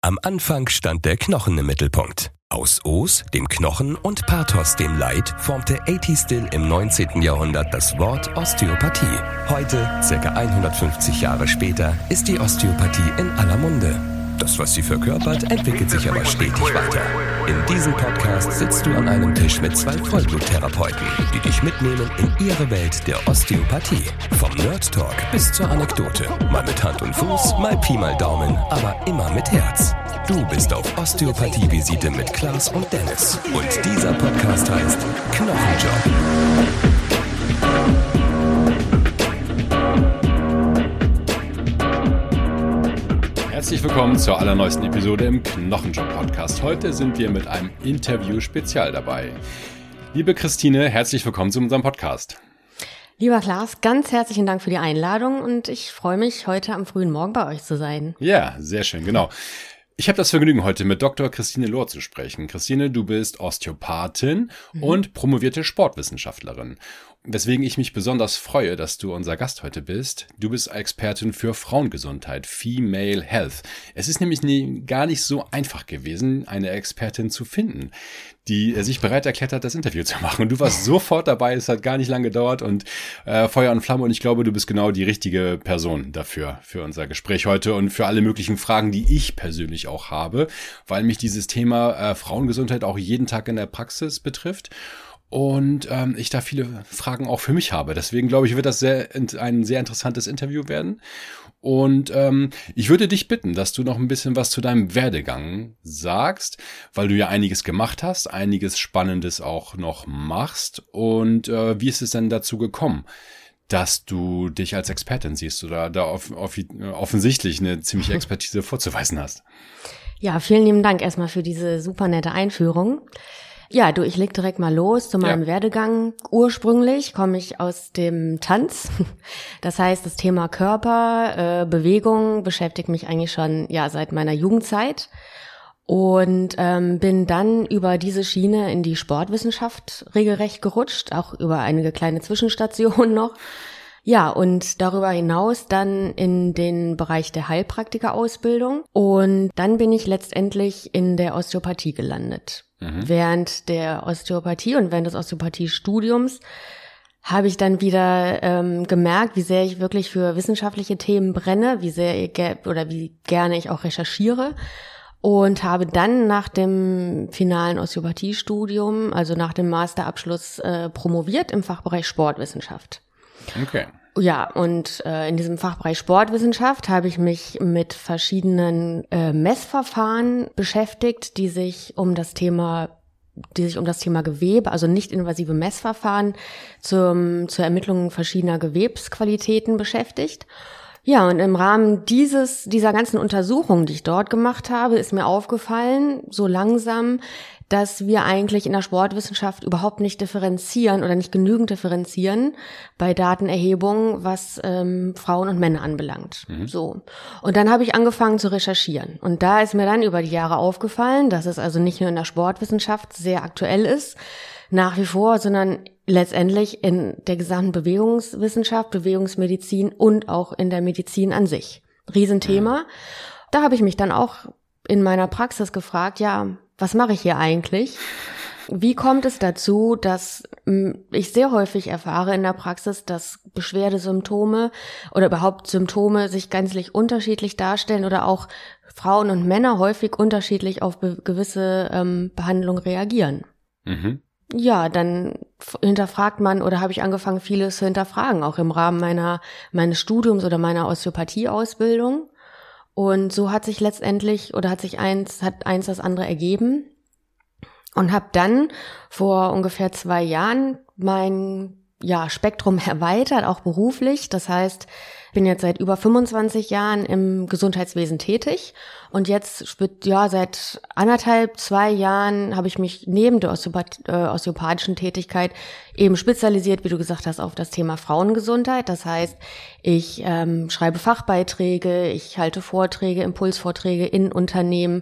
Am Anfang stand der Knochen im Mittelpunkt. Aus Os, dem Knochen, und Pathos, dem Leid, formte A.T. Still im 19. Jahrhundert das Wort Osteopathie. Heute, ca. 150 Jahre später, ist die Osteopathie in aller Munde. Das, was sie verkörpert, entwickelt sich aber stetig weiter. In diesem Podcast sitzt du an einem Tisch mit 2 Vollbluttherapeuten, die dich mitnehmen in ihre Welt der Osteopathie. Vom Nerd Talk bis zur Anekdote. Mal mit Hand und Fuß, mal Pi mal Daumen, aber immer mit Herz. Du bist auf Osteopathie-Visite mit Klaas und Dennis. Und dieser Podcast heißt Knochenjob. Herzlich willkommen zur allerneuesten Episode im Knochenjob-Podcast. Heute sind wir mit einem Interview-Spezial dabei. Liebe Christine, herzlich willkommen zu unserem Podcast. Lieber Klaas, ganz herzlichen Dank für die Einladung und ich freue mich, heute am frühen Morgen bei euch zu sein. Ja, sehr schön, genau. Ich habe das Vergnügen, heute mit Dr. Christine Lohr zu sprechen. Christine, du bist Osteopathin und promovierte Sportwissenschaftlerin. Weswegen ich mich besonders freue, dass du unser Gast heute bist. Du bist Expertin für Frauengesundheit, Female Health. Es ist nämlich gar nicht so einfach gewesen, eine Expertin zu finden, die sich bereit erklärt hat, das Interview zu machen. Und du warst sofort dabei, es hat gar nicht lange gedauert und Feuer und Flamme. Und ich glaube, du bist genau die richtige Person dafür, für unser Gespräch heute und für alle möglichen Fragen, die ich persönlich auch habe, weil mich dieses Thema Frauengesundheit auch jeden Tag in der Praxis betrifft. Und ich da viele Fragen auch für mich habe. Deswegen glaube ich, wird das ein sehr interessantes Interview werden. Und ich würde dich bitten, dass du noch ein bisschen was zu deinem Werdegang sagst, weil du ja einiges gemacht hast, einiges Spannendes auch noch machst. Und wie ist es denn dazu gekommen, dass du dich als Expertin siehst oder da offensichtlich eine ziemliche Expertise vorzuweisen hast? Ja, vielen lieben Dank erstmal für diese super nette Einführung. Ja, ich leg direkt mal los zu meinem Werdegang. Ursprünglich komme ich aus dem Tanz. Das heißt, das Thema Körper, Bewegung beschäftigt mich eigentlich schon seit meiner Jugendzeit. Und bin dann über diese Schiene in die Sportwissenschaft regelrecht gerutscht, auch über einige kleine Zwischenstationen noch. Ja, und darüber hinaus dann in den Bereich der Heilpraktikerausbildung. Und dann bin ich letztendlich in der Osteopathie gelandet. Während der Osteopathie und während des Osteopathiestudiums habe ich dann wieder gemerkt, wie sehr ich wirklich für wissenschaftliche Themen brenne, wie gerne ich auch recherchiere. Und habe dann nach dem finalen Osteopathiestudium, also nach dem Masterabschluss, promoviert im Fachbereich Sportwissenschaft. Okay. Ja, und in diesem Fachbereich Sportwissenschaft habe ich mich mit verschiedenen Messverfahren beschäftigt, die sich um das Thema Gewebe, also nicht invasive Messverfahren zur Ermittlung verschiedener Gewebsqualitäten beschäftigt. Ja, und im Rahmen dieser ganzen Untersuchungen, die ich dort gemacht habe, ist mir aufgefallen, so langsam, dass wir eigentlich in der Sportwissenschaft überhaupt nicht differenzieren oder nicht genügend differenzieren bei Datenerhebungen, was Frauen und Männer anbelangt. So. Und dann habe ich angefangen zu recherchieren. Und da ist mir dann über die Jahre aufgefallen, dass es also nicht nur in der Sportwissenschaft sehr aktuell ist, nach wie vor, sondern letztendlich in der gesamten Bewegungswissenschaft, Bewegungsmedizin und auch in der Medizin an sich. Riesenthema. Da habe ich mich dann auch in meiner Praxis gefragt, was mache ich hier eigentlich? Wie kommt es dazu, dass ich sehr häufig erfahre in der Praxis, dass Beschwerdesymptome oder überhaupt Symptome sich gänzlich unterschiedlich darstellen oder auch Frauen und Männer häufig unterschiedlich auf gewisse Behandlung reagieren? Ja, dann hinterfragt man oder habe ich angefangen, vieles zu hinterfragen, auch im Rahmen meines Studiums oder meiner Osteopathieausbildung. Und so hat sich letztendlich eins das andere ergeben und habe dann vor ungefähr 2 Jahren mein Spektrum erweitert, auch beruflich. Das heißt, ich bin jetzt seit über 25 Jahren im Gesundheitswesen tätig und jetzt seit 2 Jahren habe ich mich neben der osteopathischen Tätigkeit eben spezialisiert, wie du gesagt hast, auf das Thema Frauengesundheit. Das heißt, ich schreibe Fachbeiträge, ich halte Vorträge, Impulsvorträge in Unternehmen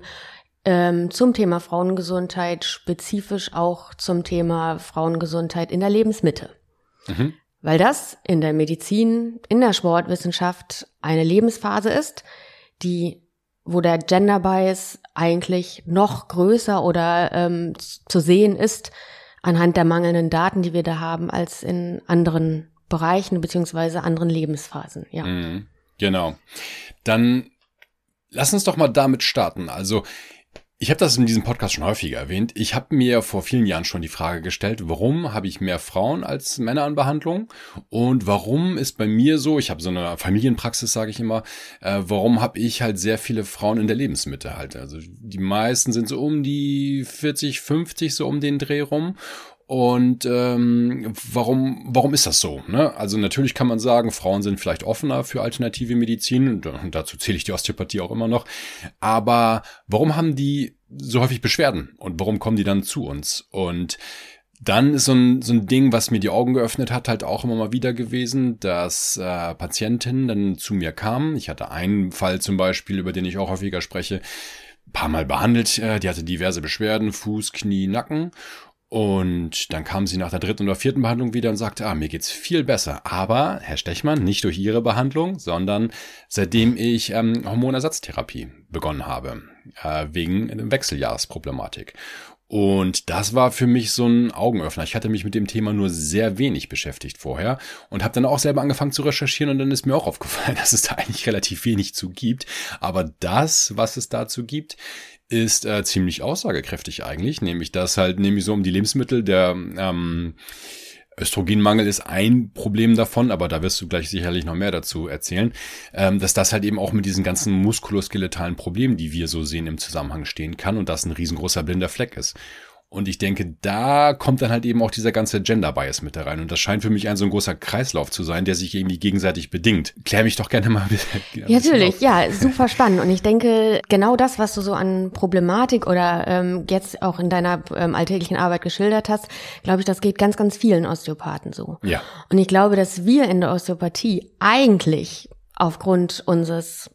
zum Thema Frauengesundheit, spezifisch auch zum Thema Frauengesundheit in der Lebensmitte. Weil das in der Medizin, in der Sportwissenschaft eine Lebensphase ist, die wo der Gender Bias eigentlich noch größer oder zu sehen ist anhand der mangelnden Daten, die wir da haben, als in anderen Bereichen beziehungsweise anderen Lebensphasen. Ja. Genau. Dann lass uns doch mal damit starten. Also ich habe das in diesem Podcast schon häufiger erwähnt. Ich habe mir vor vielen Jahren schon die Frage gestellt, warum habe ich mehr Frauen als Männer an Behandlung? Und warum ist bei mir so, ich habe so eine Familienpraxis, sage ich immer, warum habe ich halt sehr viele Frauen in der Lebensmitte halt? Also die meisten sind so um die 40, 50, so um den Dreh rum. Und warum ist das so? Ne? Also natürlich kann man sagen, Frauen sind vielleicht offener für alternative Medizin und dazu zähle ich die Osteopathie auch immer noch. Aber warum haben die so häufig Beschwerden und warum kommen die dann zu uns? Und dann ist so ein Ding, was mir die Augen geöffnet hat, halt auch immer mal wieder gewesen, dass Patientinnen dann zu mir kamen. Ich hatte einen Fall zum Beispiel, über den ich auch häufiger spreche, ein paar Mal behandelt. Die hatte diverse Beschwerden, Fuß, Knie, Nacken. Und dann kam sie nach der 3. oder 4. Behandlung wieder und sagte, mir geht's viel besser. Aber, Herr Stechmann, nicht durch Ihre Behandlung, sondern seitdem ich Hormonersatztherapie begonnen habe, wegen Wechseljahresproblematik. Und das war für mich so ein Augenöffner. Ich hatte mich mit dem Thema nur sehr wenig beschäftigt vorher und habe dann auch selber angefangen zu recherchieren und dann ist mir auch aufgefallen, dass es da eigentlich relativ wenig zu gibt. Aber das, was es dazu gibt, ist ziemlich aussagekräftig eigentlich, nämlich dass halt so um die Lebensmittel, der Östrogenmangel ist ein Problem davon, aber da wirst du gleich sicherlich noch mehr dazu erzählen, dass das halt eben auch mit diesen ganzen muskuloskeletalen Problemen, die wir so sehen, im Zusammenhang stehen kann und das ein riesengroßer blinder Fleck ist. Und ich denke, da kommt dann halt eben auch dieser ganze Gender-Bias mit da rein. Und das scheint für mich so ein großer Kreislauf zu sein, der sich irgendwie gegenseitig bedingt. Klär mich doch gerne mal ein bisschen. Ja, natürlich, ja, super spannend. Und ich denke, genau das, was du so an Problematik oder jetzt auch in deiner alltäglichen Arbeit geschildert hast, glaube ich, das geht ganz, ganz vielen Osteopathen so. Ja. Und ich glaube, dass wir in der Osteopathie eigentlich aufgrund unseres,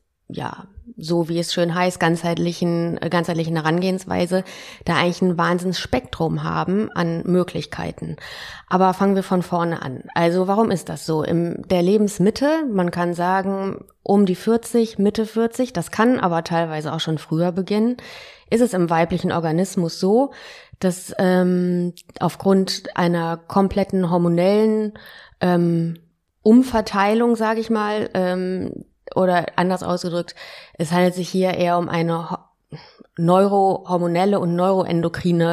so wie es schön heißt, ganzheitlichen Herangehensweise, da eigentlich ein Wahnsinnsspektrum haben an Möglichkeiten. Aber fangen wir von vorne an. Also warum ist das so? In der Lebensmitte, man kann sagen, um die 40, Mitte 40, das kann aber teilweise auch schon früher beginnen, ist es im weiblichen Organismus so, dass aufgrund einer kompletten hormonellen Umverteilung, sage ich mal, oder anders ausgedrückt, es handelt sich hier eher um eine neurohormonelle und neuroendokrine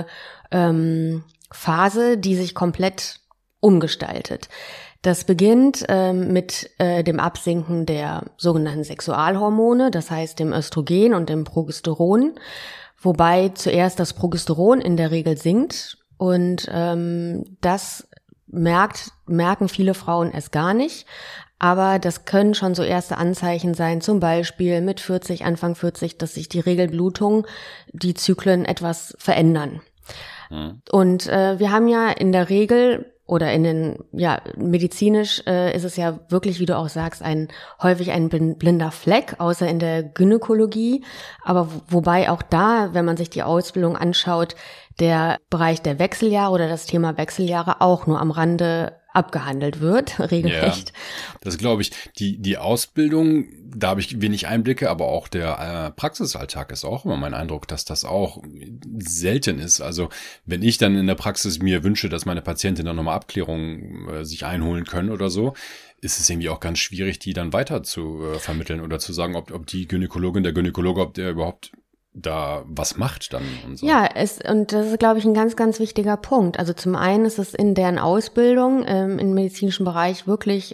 Phase, die sich komplett umgestaltet. Das beginnt mit dem Absinken der sogenannten Sexualhormone, das heißt dem Östrogen und dem Progesteron, wobei zuerst das Progesteron in der Regel sinkt und das merken viele Frauen es gar nicht. Aber das können schon so erste Anzeichen sein, zum Beispiel mit 40, Anfang 40, dass sich die Regelblutung, die Zyklen etwas verändern. Und wir haben ja in der Regel oder medizinisch ist es ja wirklich, wie du auch sagst, häufig ein blinder Fleck, außer in der Gynäkologie. Aber wobei auch da, wenn man sich die Ausbildung anschaut, der Bereich der Wechseljahre oder das Thema Wechseljahre auch nur am Rande abgehandelt wird, regelrecht. Ja, das glaube ich. Die Ausbildung, da habe ich wenig Einblicke, aber auch der Praxisalltag ist auch immer mein Eindruck, dass das auch selten ist. Also wenn ich dann in der Praxis mir wünsche, dass meine Patienten dann nochmal Abklärungen sich einholen können oder so, ist es irgendwie auch ganz schwierig, die dann weiter zu vermitteln oder zu sagen, ob die Gynäkologin, der Gynäkologe, ob der überhaupt da was macht dann und so. Ja, und das ist, glaube ich, ein ganz, ganz wichtiger Punkt. Also zum einen ist es in deren Ausbildung im medizinischen Bereich wirklich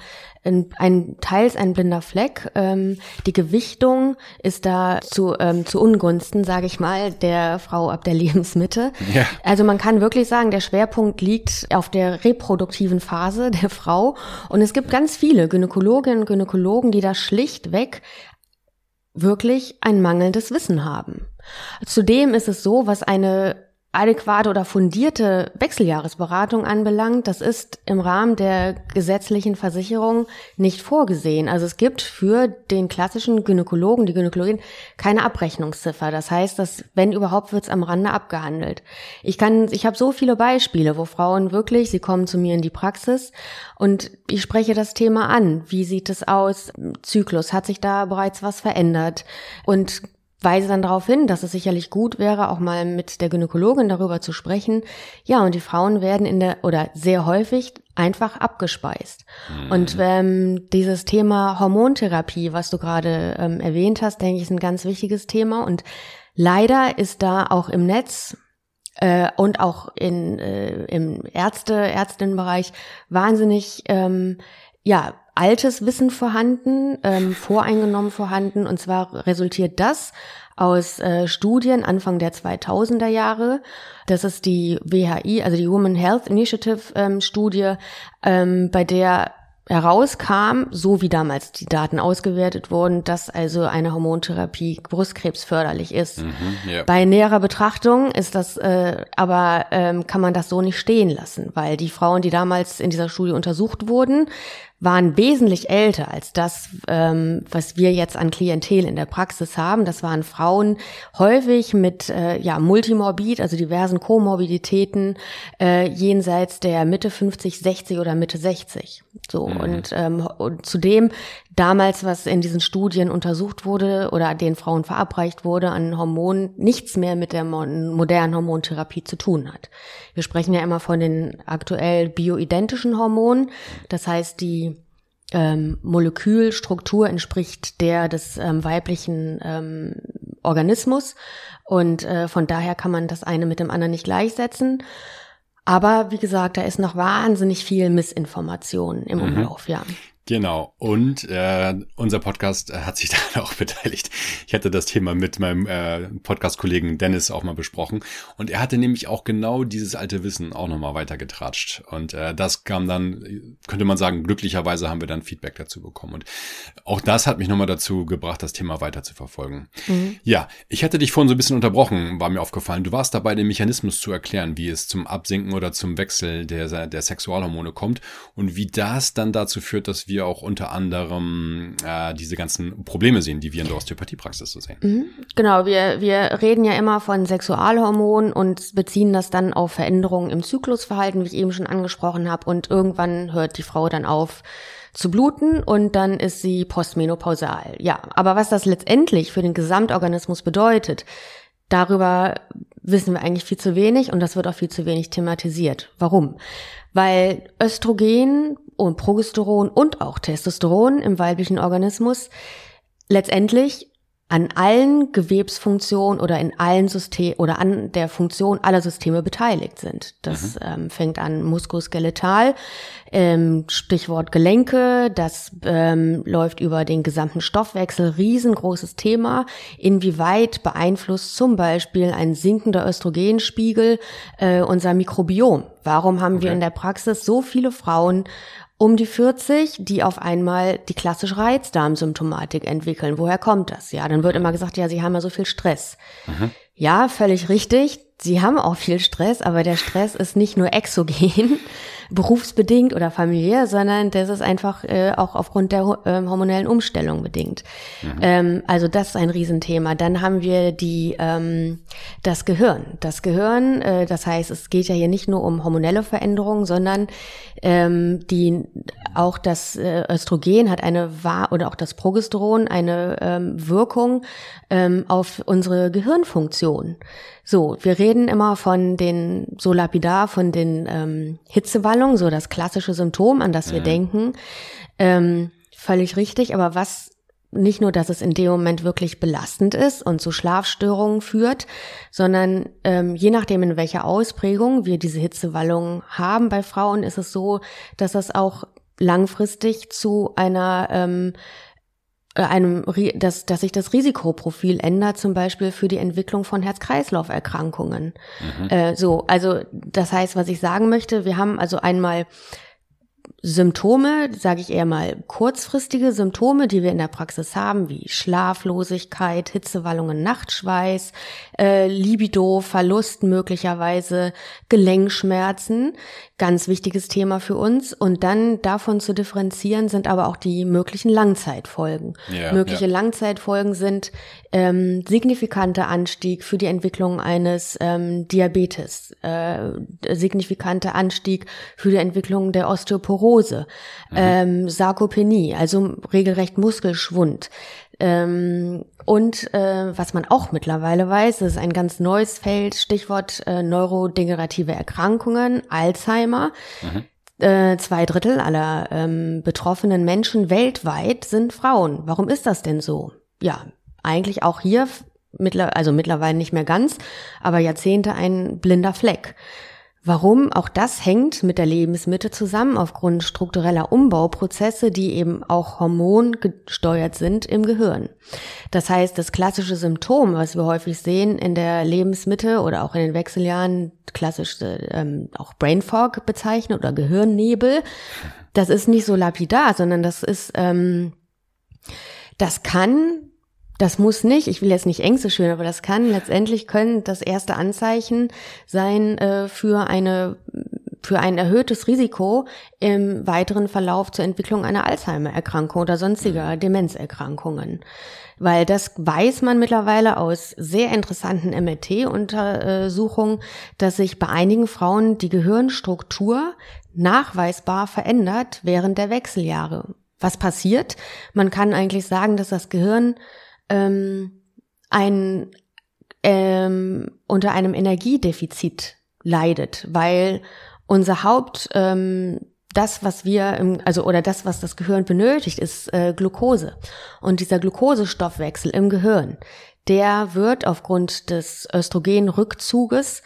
teils ein blinder Fleck. Die Gewichtung ist da zu Ungunsten, sage ich mal, der Frau ab der Lebensmitte. Ja. Also man kann wirklich sagen, der Schwerpunkt liegt auf der reproduktiven Phase der Frau. Und es gibt ganz viele Gynäkologinnen und Gynäkologen, die da schlichtweg wirklich ein mangelndes Wissen haben. Zudem ist es so, was eine adäquate oder fundierte Wechseljahresberatung anbelangt, das ist im Rahmen der gesetzlichen Versicherung nicht vorgesehen. Also es gibt für den klassischen Gynäkologen, die Gynäkologin, keine Abrechnungsziffer. Das heißt, dass wenn überhaupt, wird es am Rande abgehandelt. Ich habe so viele Beispiele, wo Frauen wirklich, sie kommen zu mir in die Praxis und ich spreche das Thema an. Wie sieht es aus? Zyklus, hat sich da bereits was verändert? Und weise dann darauf hin, dass es sicherlich gut wäre, auch mal mit der Gynäkologin darüber zu sprechen. Ja, und die Frauen werden sehr häufig einfach abgespeist. Und dieses Thema Hormontherapie, was du gerade erwähnt hast, denke ich, ist ein ganz wichtiges Thema. Und leider ist da auch im Netz und auch im Ärztinnenbereich wahnsinnig, altes Wissen vorhanden, voreingenommen vorhanden. Und zwar resultiert das aus Studien Anfang der 2000er Jahre. Das ist die WHI, also die Women Health Initiative Studie, bei der herauskam, so wie damals die Daten ausgewertet wurden, dass also eine Hormontherapie brustkrebsförderlich ist. Ja. Bei näherer Betrachtung ist das aber kann man das so nicht stehen lassen, weil die Frauen, die damals in dieser Studie untersucht wurden, waren wesentlich älter als das, was wir jetzt an Klientel in der Praxis haben. Das waren Frauen häufig mit multimorbid, also diversen Komorbiditäten jenseits der Mitte 50, 60 oder Mitte 60. So und zudem damals, was in diesen Studien untersucht wurde oder den Frauen verabreicht wurde an Hormonen, nichts mehr mit der modernen Hormontherapie zu tun hat. Wir sprechen ja immer von den aktuell bioidentischen Hormonen. Das heißt, die Molekülstruktur entspricht der des weiblichen Organismus und von daher kann man das eine mit dem anderen nicht gleichsetzen. Aber wie gesagt, da ist noch wahnsinnig viel Missinformation im Umlauf, ja. Genau. Und unser Podcast hat sich daran auch beteiligt. Ich hatte das Thema mit meinem Podcast-Kollegen Dennis auch mal besprochen. Und er hatte nämlich auch genau dieses alte Wissen auch nochmal weitergetratscht. Und das kam dann, könnte man sagen, glücklicherweise haben wir dann Feedback dazu bekommen. Und auch das hat mich nochmal dazu gebracht, das Thema weiter zu verfolgen. Ja, ich hatte dich vorhin so ein bisschen unterbrochen, war mir aufgefallen. Du warst dabei, den Mechanismus zu erklären, wie es zum Absinken oder zum Wechsel der Sexualhormone kommt und wie das dann dazu führt, dass wir auch unter anderem diese ganzen Probleme sehen, die wir in der Osteopathiepraxis so sehen. Genau, wir reden ja immer von Sexualhormonen und beziehen das dann auf Veränderungen im Zyklusverhalten, wie ich eben schon angesprochen habe. Und irgendwann hört die Frau dann auf zu bluten und dann ist sie postmenopausal. Ja, aber was das letztendlich für den Gesamtorganismus bedeutet, darüber wissen wir eigentlich viel zu wenig und das wird auch viel zu wenig thematisiert. Warum? Weil Östrogen und Progesteron und auch Testosteron im weiblichen Organismus letztendlich an allen Gewebsfunktionen oder in allen Systemen oder an der Funktion aller Systeme beteiligt sind. Das fängt an muskuloskeletal, Stichwort Gelenke, das läuft über den gesamten Stoffwechsel, riesengroßes Thema. Inwieweit beeinflusst zum Beispiel ein sinkender Östrogenspiegel unser Mikrobiom? Warum haben wir in der Praxis so viele Frauen um die 40, die auf einmal die klassische Reizdarmsymptomatik entwickeln? Woher kommt das? Ja, dann wird immer gesagt, ja, sie haben ja so viel Stress. Ja, völlig richtig. Sie haben auch viel Stress, aber der Stress ist nicht nur exogen, berufsbedingt oder familiär, sondern das ist einfach auch aufgrund der hormonellen Umstellung bedingt. Also das ist ein Riesenthema. Dann haben wir das Gehirn. Das Gehirn, das heißt, es geht ja hier nicht nur um hormonelle Veränderungen, sondern auch das Östrogen hat oder auch das Progesteron eine Wirkung auf unsere Gehirnfunktion. So, wir reden immer von den Hitzewallungen, so das klassische Symptom, an das wir denken. Völlig richtig, aber was nicht nur, dass es in dem Moment wirklich belastend ist und zu Schlafstörungen führt, sondern je nachdem, in welcher Ausprägung wir diese Hitzewallungen haben bei Frauen, ist es so, dass das auch langfristig zu dass sich das Risikoprofil ändert, zum Beispiel für die Entwicklung von Herz-Kreislauf-Erkrankungen. Also das heißt, was ich sagen möchte, wir haben also einmal Symptome, sage ich eher mal kurzfristige Symptome, die wir in der Praxis haben, wie Schlaflosigkeit, Hitzewallungen, Nachtschweiß, Libido, Verlust möglicherweise, Gelenkschmerzen, ganz wichtiges Thema für uns. Und dann davon zu differenzieren sind aber auch die möglichen Langzeitfolgen. Mögliche Langzeitfolgen sind signifikanter Anstieg für die Entwicklung eines Diabetes, signifikanter Anstieg für die Entwicklung der Osteoporose, Sarkopenie, also regelrecht Muskelschwund. Und was man auch mittlerweile weiß, das ist ein ganz neues Feld, Stichwort neurodegenerative Erkrankungen, Alzheimer. 2/3 aller betroffenen Menschen weltweit sind Frauen. Warum ist das denn so? Ja, eigentlich auch hier, mittlerweile nicht mehr ganz, aber Jahrzehnte ein blinder Fleck. Warum? Auch das hängt mit der Lebensmitte zusammen aufgrund struktureller Umbauprozesse, die eben auch hormongesteuert sind im Gehirn. Das heißt, das klassische Symptom, was wir häufig sehen in der Lebensmitte oder auch in den Wechseljahren, klassisch auch Brain Fog bezeichnet oder Gehirnnebel, das ist nicht so lapidar, sondern das muss nicht, ich will jetzt nicht Ängste schüren, aber können das erste Anzeichen sein für ein erhöhtes Risiko im weiteren Verlauf zur Entwicklung einer Alzheimer-Erkrankung oder sonstiger Demenzerkrankungen. Weil das weiß man mittlerweile aus sehr interessanten MRT-Untersuchungen, dass sich bei einigen Frauen die Gehirnstruktur nachweisbar verändert während der Wechseljahre. Was passiert? Man kann eigentlich sagen, dass das Gehirn unter einem Energiedefizit leidet, weil unser das, was das Gehirn benötigt, ist Glucose. Und dieser Glukosestoffwechsel im Gehirn, der wird aufgrund des Östrogenrückzuges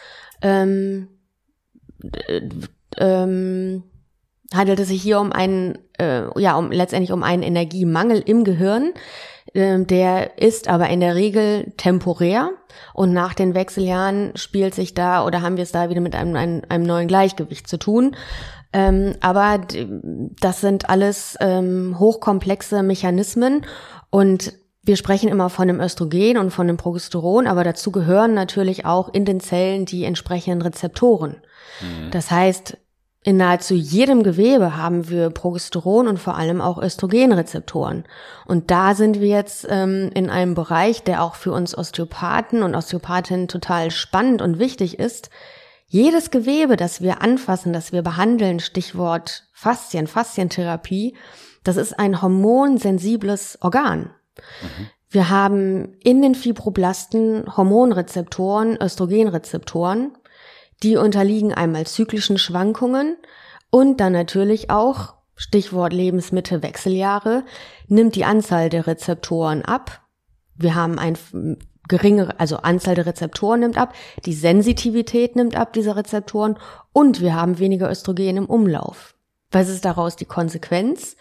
handelt es sich hier letztendlich um einen Energiemangel im Gehirn. Der ist aber in der Regel temporär und nach den Wechseljahren haben wir es da wieder mit einem neuen Gleichgewicht zu tun. Aber das sind alles hochkomplexe Mechanismen und wir sprechen immer von dem Östrogen und von dem Progesteron, aber dazu gehören natürlich auch in den Zellen die entsprechenden Rezeptoren. Das heißt, in nahezu jedem Gewebe haben wir Progesteron und vor allem auch Östrogenrezeptoren. Und da sind wir jetzt in einem Bereich, der auch für uns Osteopathen und Osteopathinnen total spannend und wichtig ist. Jedes Gewebe, das wir anfassen, das wir behandeln, Stichwort Faszientherapie, das ist ein hormonsensibles Organ. Wir haben in den Fibroblasten Hormonrezeptoren, Östrogenrezeptoren, die unterliegen einmal zyklischen Schwankungen und dann natürlich auch, Stichwort Lebensmitte, Wechseljahre, nimmt die Anzahl der Rezeptoren ab. Wir haben Anzahl der Rezeptoren nimmt ab, die Sensitivität nimmt ab dieser Rezeptoren und wir haben weniger Östrogen im Umlauf. Was ist daraus die Konsequenz?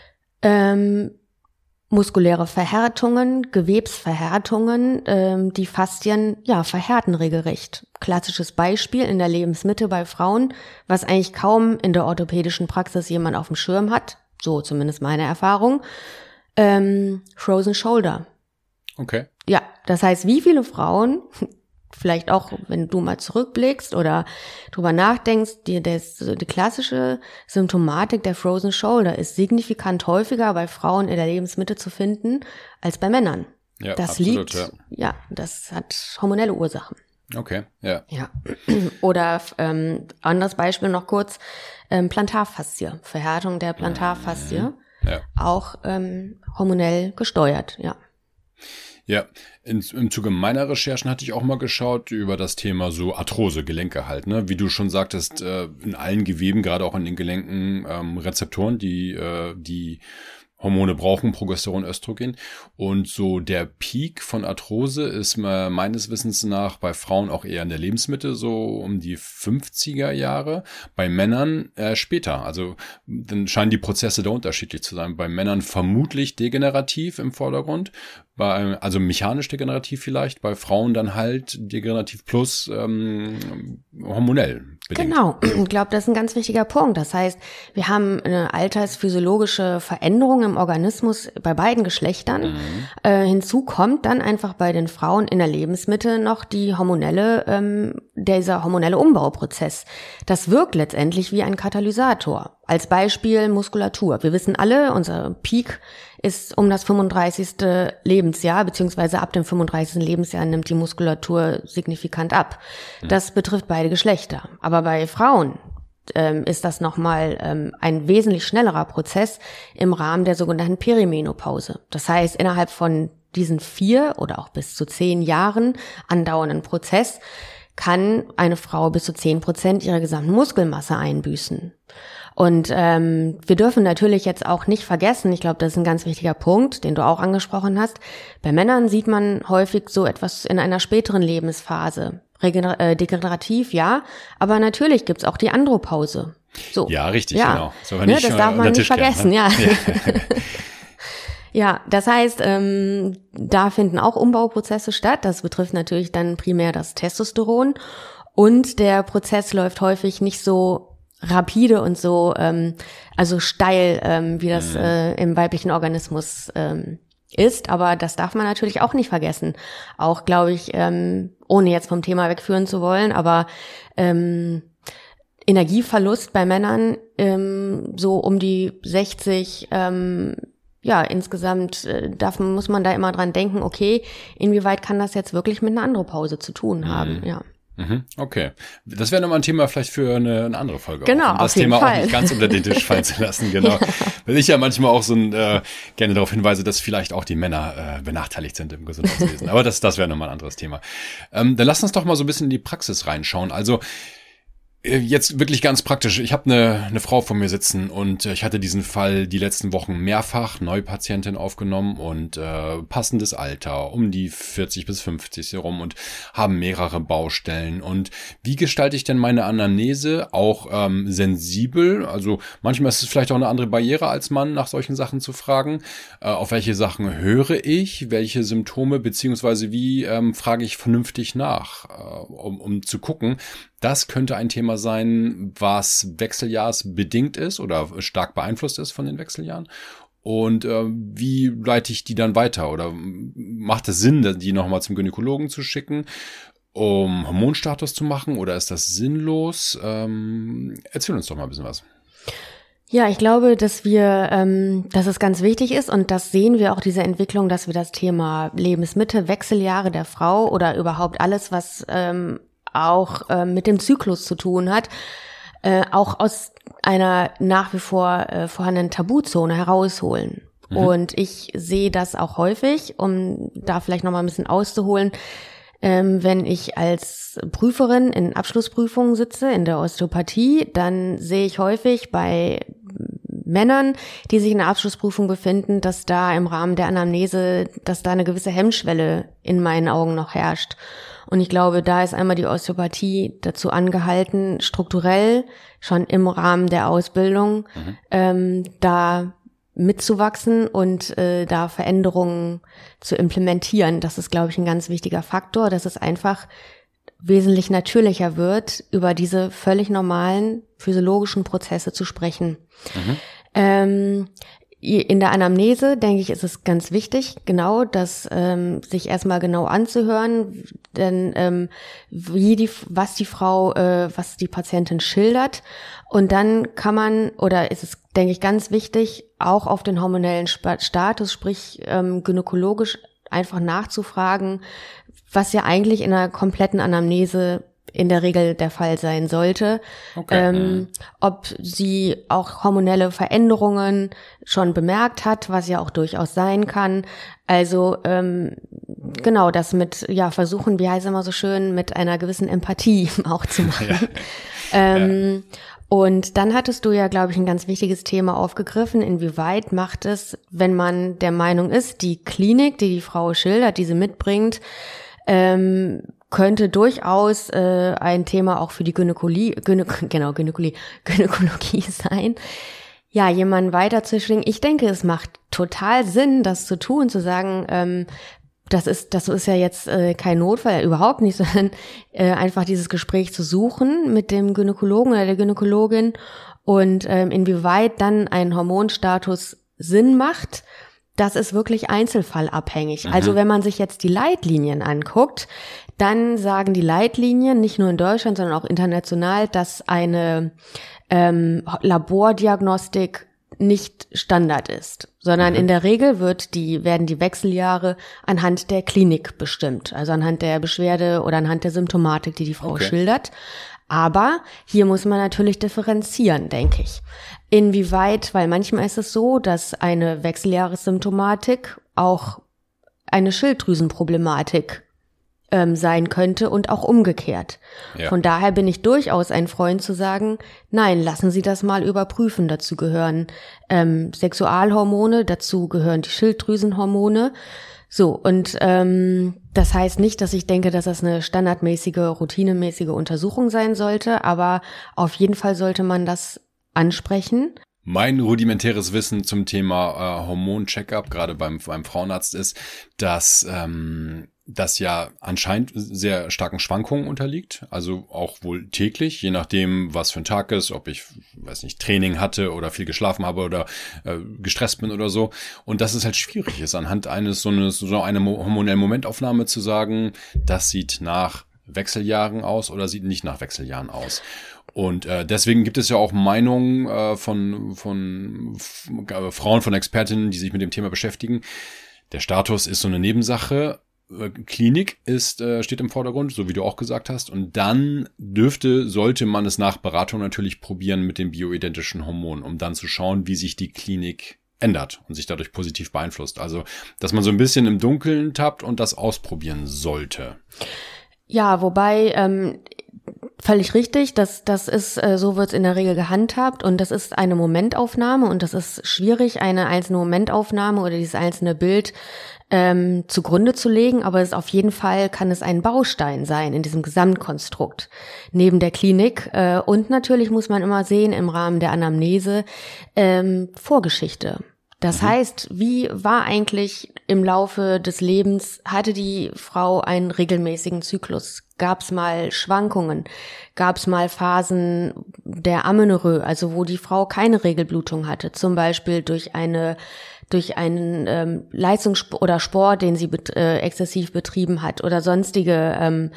Muskuläre Verhärtungen, Gewebsverhärtungen, die Faszien, verhärten regelrecht. Klassisches Beispiel in der Lebensmitte bei Frauen, was eigentlich kaum in der orthopädischen Praxis jemand auf dem Schirm hat, so zumindest meine Erfahrung, Frozen Shoulder. Okay. Ja, das heißt, wie viele Frauen, vielleicht auch, wenn du mal zurückblickst oder drüber nachdenkst, die klassische Symptomatik der Frozen Shoulder ist signifikant häufiger bei Frauen in der Lebensmitte zu finden als bei Männern. Ja, das absolut, das hat hormonelle Ursachen. Okay, ja. Ja. Oder anderes Beispiel noch kurz, Plantarfaszie, Verhärtung der Plantarfaszie, auch hormonell gesteuert, ja. Ja, im Zuge meiner Recherchen hatte ich auch mal geschaut über das Thema so Arthrose, Gelenke halt, ne? Wie du schon sagtest, in allen Geweben, gerade auch in den Gelenken, Rezeptoren, die Hormone brauchen, Progesteron, Östrogen. Und so der Peak von Arthrose ist meines Wissens nach bei Frauen auch eher in der Lebensmitte, so um die 50er Jahre. Bei Männern später. Also dann scheinen die Prozesse da unterschiedlich zu sein. Bei Männern vermutlich degenerativ im Vordergrund. also mechanisch degenerativ vielleicht, bei Frauen dann halt degenerativ plus hormonell bedingt. Genau, ich glaube, das ist ein ganz wichtiger Punkt. Das heißt, wir haben eine altersphysiologische Veränderung im Organismus bei beiden Geschlechtern. Hinzu kommt dann einfach bei den Frauen in der Lebensmitte noch dieser hormonelle Umbauprozess. Das wirkt letztendlich wie ein Katalysator. Als Beispiel Muskulatur. Wir wissen alle, unser Peak ist um das 35. Lebensjahr, beziehungsweise ab dem 35. Lebensjahr nimmt die Muskulatur signifikant ab. Das betrifft beide Geschlechter. Aber bei Frauen ist das nochmal ein wesentlich schnellerer Prozess im Rahmen der sogenannten Perimenopause. Das heißt, innerhalb von diesen 4 oder auch bis zu 10 Jahren andauernden Prozess kann eine Frau bis zu 10% ihrer gesamten Muskelmasse einbüßen. Und wir dürfen natürlich jetzt auch nicht vergessen, ich glaube, das ist ein ganz wichtiger Punkt, den du auch angesprochen hast, bei Männern sieht man häufig so etwas in einer späteren Lebensphase. Degenerativ, ja, aber natürlich gibt's auch die Andropause. So. Ja, richtig, ja. Genau. So, das darf man nicht vergessen, ja. Ja, das heißt, da finden auch Umbauprozesse statt. Das betrifft natürlich dann primär das Testosteron. Und der Prozess läuft häufig nicht so rapide und so, also steil, wie das im weiblichen Organismus ist. Aber das darf man natürlich auch nicht vergessen. Auch, glaube ich, ohne jetzt vom Thema wegführen zu wollen, aber Energieverlust bei Männern so um die 60, ja, insgesamt muss man da immer dran denken, okay, inwieweit kann das jetzt wirklich mit einer Andropause zu tun haben, ja. Okay. Das wäre nochmal ein Thema vielleicht für eine andere Folge. Genau, auch, um das auf jeden Thema Fall. auch nicht ganz unter den Tisch fallen zu lassen, genau. Ja. Weil ich ja manchmal auch gerne darauf hinweise, dass vielleicht auch die Männer benachteiligt sind im Gesundheitswesen. Aber das wäre nochmal ein anderes Thema. Dann lass uns doch mal so ein bisschen in die Praxis reinschauen. Also jetzt wirklich ganz praktisch. Ich habe eine Frau vor mir sitzen und ich hatte diesen Fall die letzten Wochen mehrfach, Neupatientin aufgenommen und passendes Alter, um die 40 bis 50 herum und haben mehrere Baustellen. Und wie gestalte ich denn meine Anamnese auch sensibel? Also manchmal ist es vielleicht auch eine andere Barriere als Mann, nach solchen Sachen zu fragen. Auf welche Sachen höre ich? Welche Symptome? Beziehungsweise wie frage ich vernünftig nach, um zu gucken, das könnte ein Thema sein, was wechseljahrsbedingt ist oder stark beeinflusst ist von den Wechseljahren. Und wie leite ich die dann weiter? Oder macht es Sinn, die nochmal zum Gynäkologen zu schicken, um Hormonstatus zu machen? Oder ist das sinnlos? Erzähl uns doch mal ein bisschen was. Ja, ich glaube, dass es ganz wichtig ist und das sehen wir auch, diese Entwicklung, dass wir das Thema Lebensmitte, Wechseljahre der Frau oder überhaupt alles, was auch mit dem Zyklus zu tun hat, auch aus einer nach wie vor vorhandenen Tabuzone herausholen. Und ich sehe das auch häufig, um da vielleicht noch mal ein bisschen auszuholen, wenn ich als Prüferin in Abschlussprüfungen sitze, in der Osteopathie, dann sehe ich häufig bei Männern, die sich in der Abschlussprüfung befinden, dass da im Rahmen der Anamnese, dass da eine gewisse Hemmschwelle in meinen Augen noch herrscht. Und ich glaube, da ist einmal die Osteopathie dazu angehalten, strukturell schon im Rahmen der Ausbildung da mitzuwachsen und da Veränderungen zu implementieren. Das ist, glaube ich, ein ganz wichtiger Faktor, dass es einfach wesentlich natürlicher wird, über diese völlig normalen physiologischen Prozesse zu sprechen. In der Anamnese, denke ich, ist es ganz wichtig, genau, das sich erstmal genau anzuhören, denn was die Patientin schildert. Und dann kann man, oder ist es, denke ich, ganz wichtig, auch auf den hormonellen Status, sprich gynäkologisch einfach nachzufragen, was ja eigentlich in einer kompletten Anamnese in der Regel der Fall sein sollte, okay. Ob sie auch hormonelle Veränderungen schon bemerkt hat, was ja auch durchaus sein kann. Also genau, das mit, ja, versuchen, wie heißt es immer so schön, mit einer gewissen Empathie auch zu machen. Ja. Und dann hattest du ja, glaube ich, ein ganz wichtiges Thema aufgegriffen. Inwieweit macht es, wenn man der Meinung ist, die Klinik, die Frau schildert, die sie mitbringt, könnte durchaus ein Thema auch für die Gynäkologie sein. Ja, jemanden weiterzuschwingen. Ich denke, es macht total Sinn, das zu tun, zu sagen, das ist ja jetzt kein Notfall, überhaupt nicht, sondern einfach dieses Gespräch zu suchen mit dem Gynäkologen oder der Gynäkologin und inwieweit dann ein Hormonstatus Sinn macht, das ist wirklich einzelfallabhängig. Mhm. Also wenn man sich jetzt die Leitlinien anguckt, dann sagen die Leitlinien, nicht nur in Deutschland, sondern auch international, dass eine Labordiagnostik nicht Standard ist, sondern in der Regel werden die Wechseljahre anhand der Klinik bestimmt, also anhand der Beschwerde oder anhand der Symptomatik, die die Frau schildert. Aber hier muss man natürlich differenzieren, denke ich. Inwieweit, weil manchmal ist es so, dass eine Wechseljahressymptomatik auch eine Schilddrüsenproblematik sein könnte und auch umgekehrt. Ja. Von daher bin ich durchaus ein Freund zu sagen, nein, lassen Sie das mal überprüfen. Dazu gehören Sexualhormone, dazu gehören die Schilddrüsenhormone. So, und das heißt nicht, dass ich denke, dass das eine standardmäßige, routinemäßige Untersuchung sein sollte, aber auf jeden Fall sollte man das ansprechen. Mein rudimentäres Wissen zum Thema Hormon-Check-up, gerade beim Frauenarzt, ist, dass das ja anscheinend sehr starken Schwankungen unterliegt, also auch wohl täglich, je nachdem, was für ein Tag ist, ob ich, weiß nicht, Training hatte oder viel geschlafen habe oder gestresst bin oder so. Und dass es halt schwierig ist, anhand eines so eine hormonelle Momentaufnahme zu sagen, das sieht nach Wechseljahren aus oder sieht nicht nach Wechseljahren aus. Und deswegen gibt es ja auch Meinungen von Frauen, von Expertinnen, die sich mit dem Thema beschäftigen. Der Status ist so eine Nebensache. Klinik steht im Vordergrund, so wie du auch gesagt hast. Und dann sollte man es nach Beratung natürlich probieren mit den bioidentischen Hormonen, um dann zu schauen, wie sich die Klinik ändert und sich dadurch positiv beeinflusst. Also, dass man so ein bisschen im Dunkeln tappt und das ausprobieren sollte. Ja, wobei völlig richtig, das ist, so wird's in der Regel gehandhabt und das ist eine Momentaufnahme und das ist schwierig, eine einzelne Momentaufnahme oder dieses einzelne Bild zugrunde zu legen, aber auf jeden Fall kann es ein Baustein sein in diesem Gesamtkonstrukt neben der Klinik und natürlich muss man immer sehen im Rahmen der Anamnese Vorgeschichte. Das heißt, wie war eigentlich im Laufe des Lebens, hatte die Frau einen regelmäßigen Zyklus? Gab es mal Schwankungen? Gab es mal Phasen der Amenorrhoe, also wo die Frau keine Regelblutung hatte, zum Beispiel durch einen Leistungssport oder Sport, den sie exzessiv betrieben hat oder sonstige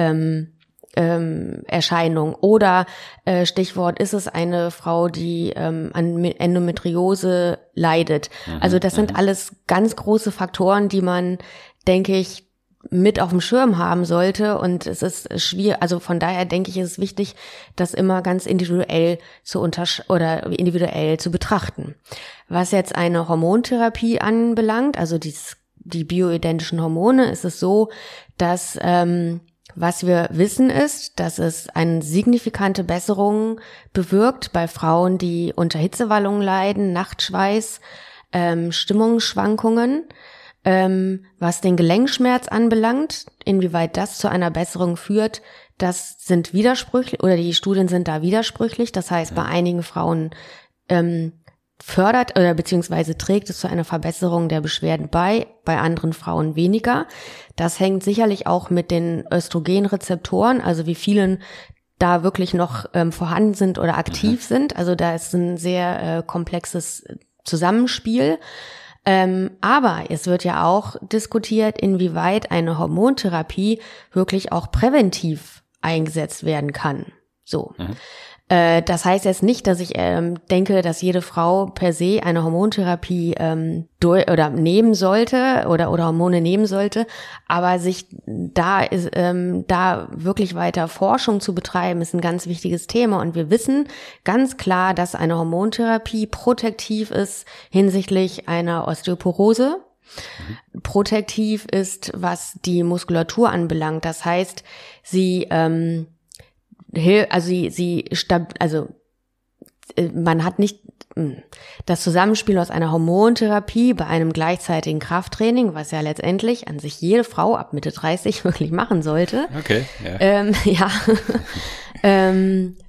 Erscheinung oder Stichwort ist es eine Frau, die an Endometriose leidet. Also das sind alles ganz große Faktoren, die man, denke ich, mit auf dem Schirm haben sollte und es ist schwierig, also von daher denke ich, ist es wichtig, das immer ganz individuell individuell zu betrachten. Was jetzt eine Hormontherapie anbelangt, also die bioidentischen Hormone, ist es so, dass was wir wissen ist, dass es eine signifikante Besserung bewirkt bei Frauen, die unter Hitzewallungen leiden, Nachtschweiß, Stimmungsschwankungen. Was den Gelenkschmerz anbelangt, inwieweit das zu einer Besserung führt, das sind widersprüchlich oder die Studien sind da widersprüchlich. Das heißt, bei einigen Frauen fördert oder beziehungsweise trägt es zu einer Verbesserung der Beschwerden bei anderen Frauen weniger. Das hängt sicherlich auch mit den Östrogenrezeptoren, also wie vielen da wirklich noch vorhanden sind oder aktiv sind. Also da ist ein sehr komplexes Zusammenspiel. Aber es wird ja auch diskutiert, inwieweit eine Hormontherapie wirklich auch präventiv eingesetzt werden kann. So. Das heißt jetzt nicht, dass ich denke, dass jede Frau per se eine Hormontherapie nehmen sollte oder Hormone nehmen sollte, aber sich da wirklich weiter Forschung zu betreiben, ist ein ganz wichtiges Thema und wir wissen ganz klar, dass eine Hormontherapie protektiv ist hinsichtlich einer Osteoporose. Protektiv ist, was die Muskulatur anbelangt. Das heißt, man hat nicht das Zusammenspiel aus einer Hormontherapie bei einem gleichzeitigen Krafttraining, was ja letztendlich an sich jede Frau ab Mitte 30 wirklich machen sollte. Okay. Ja.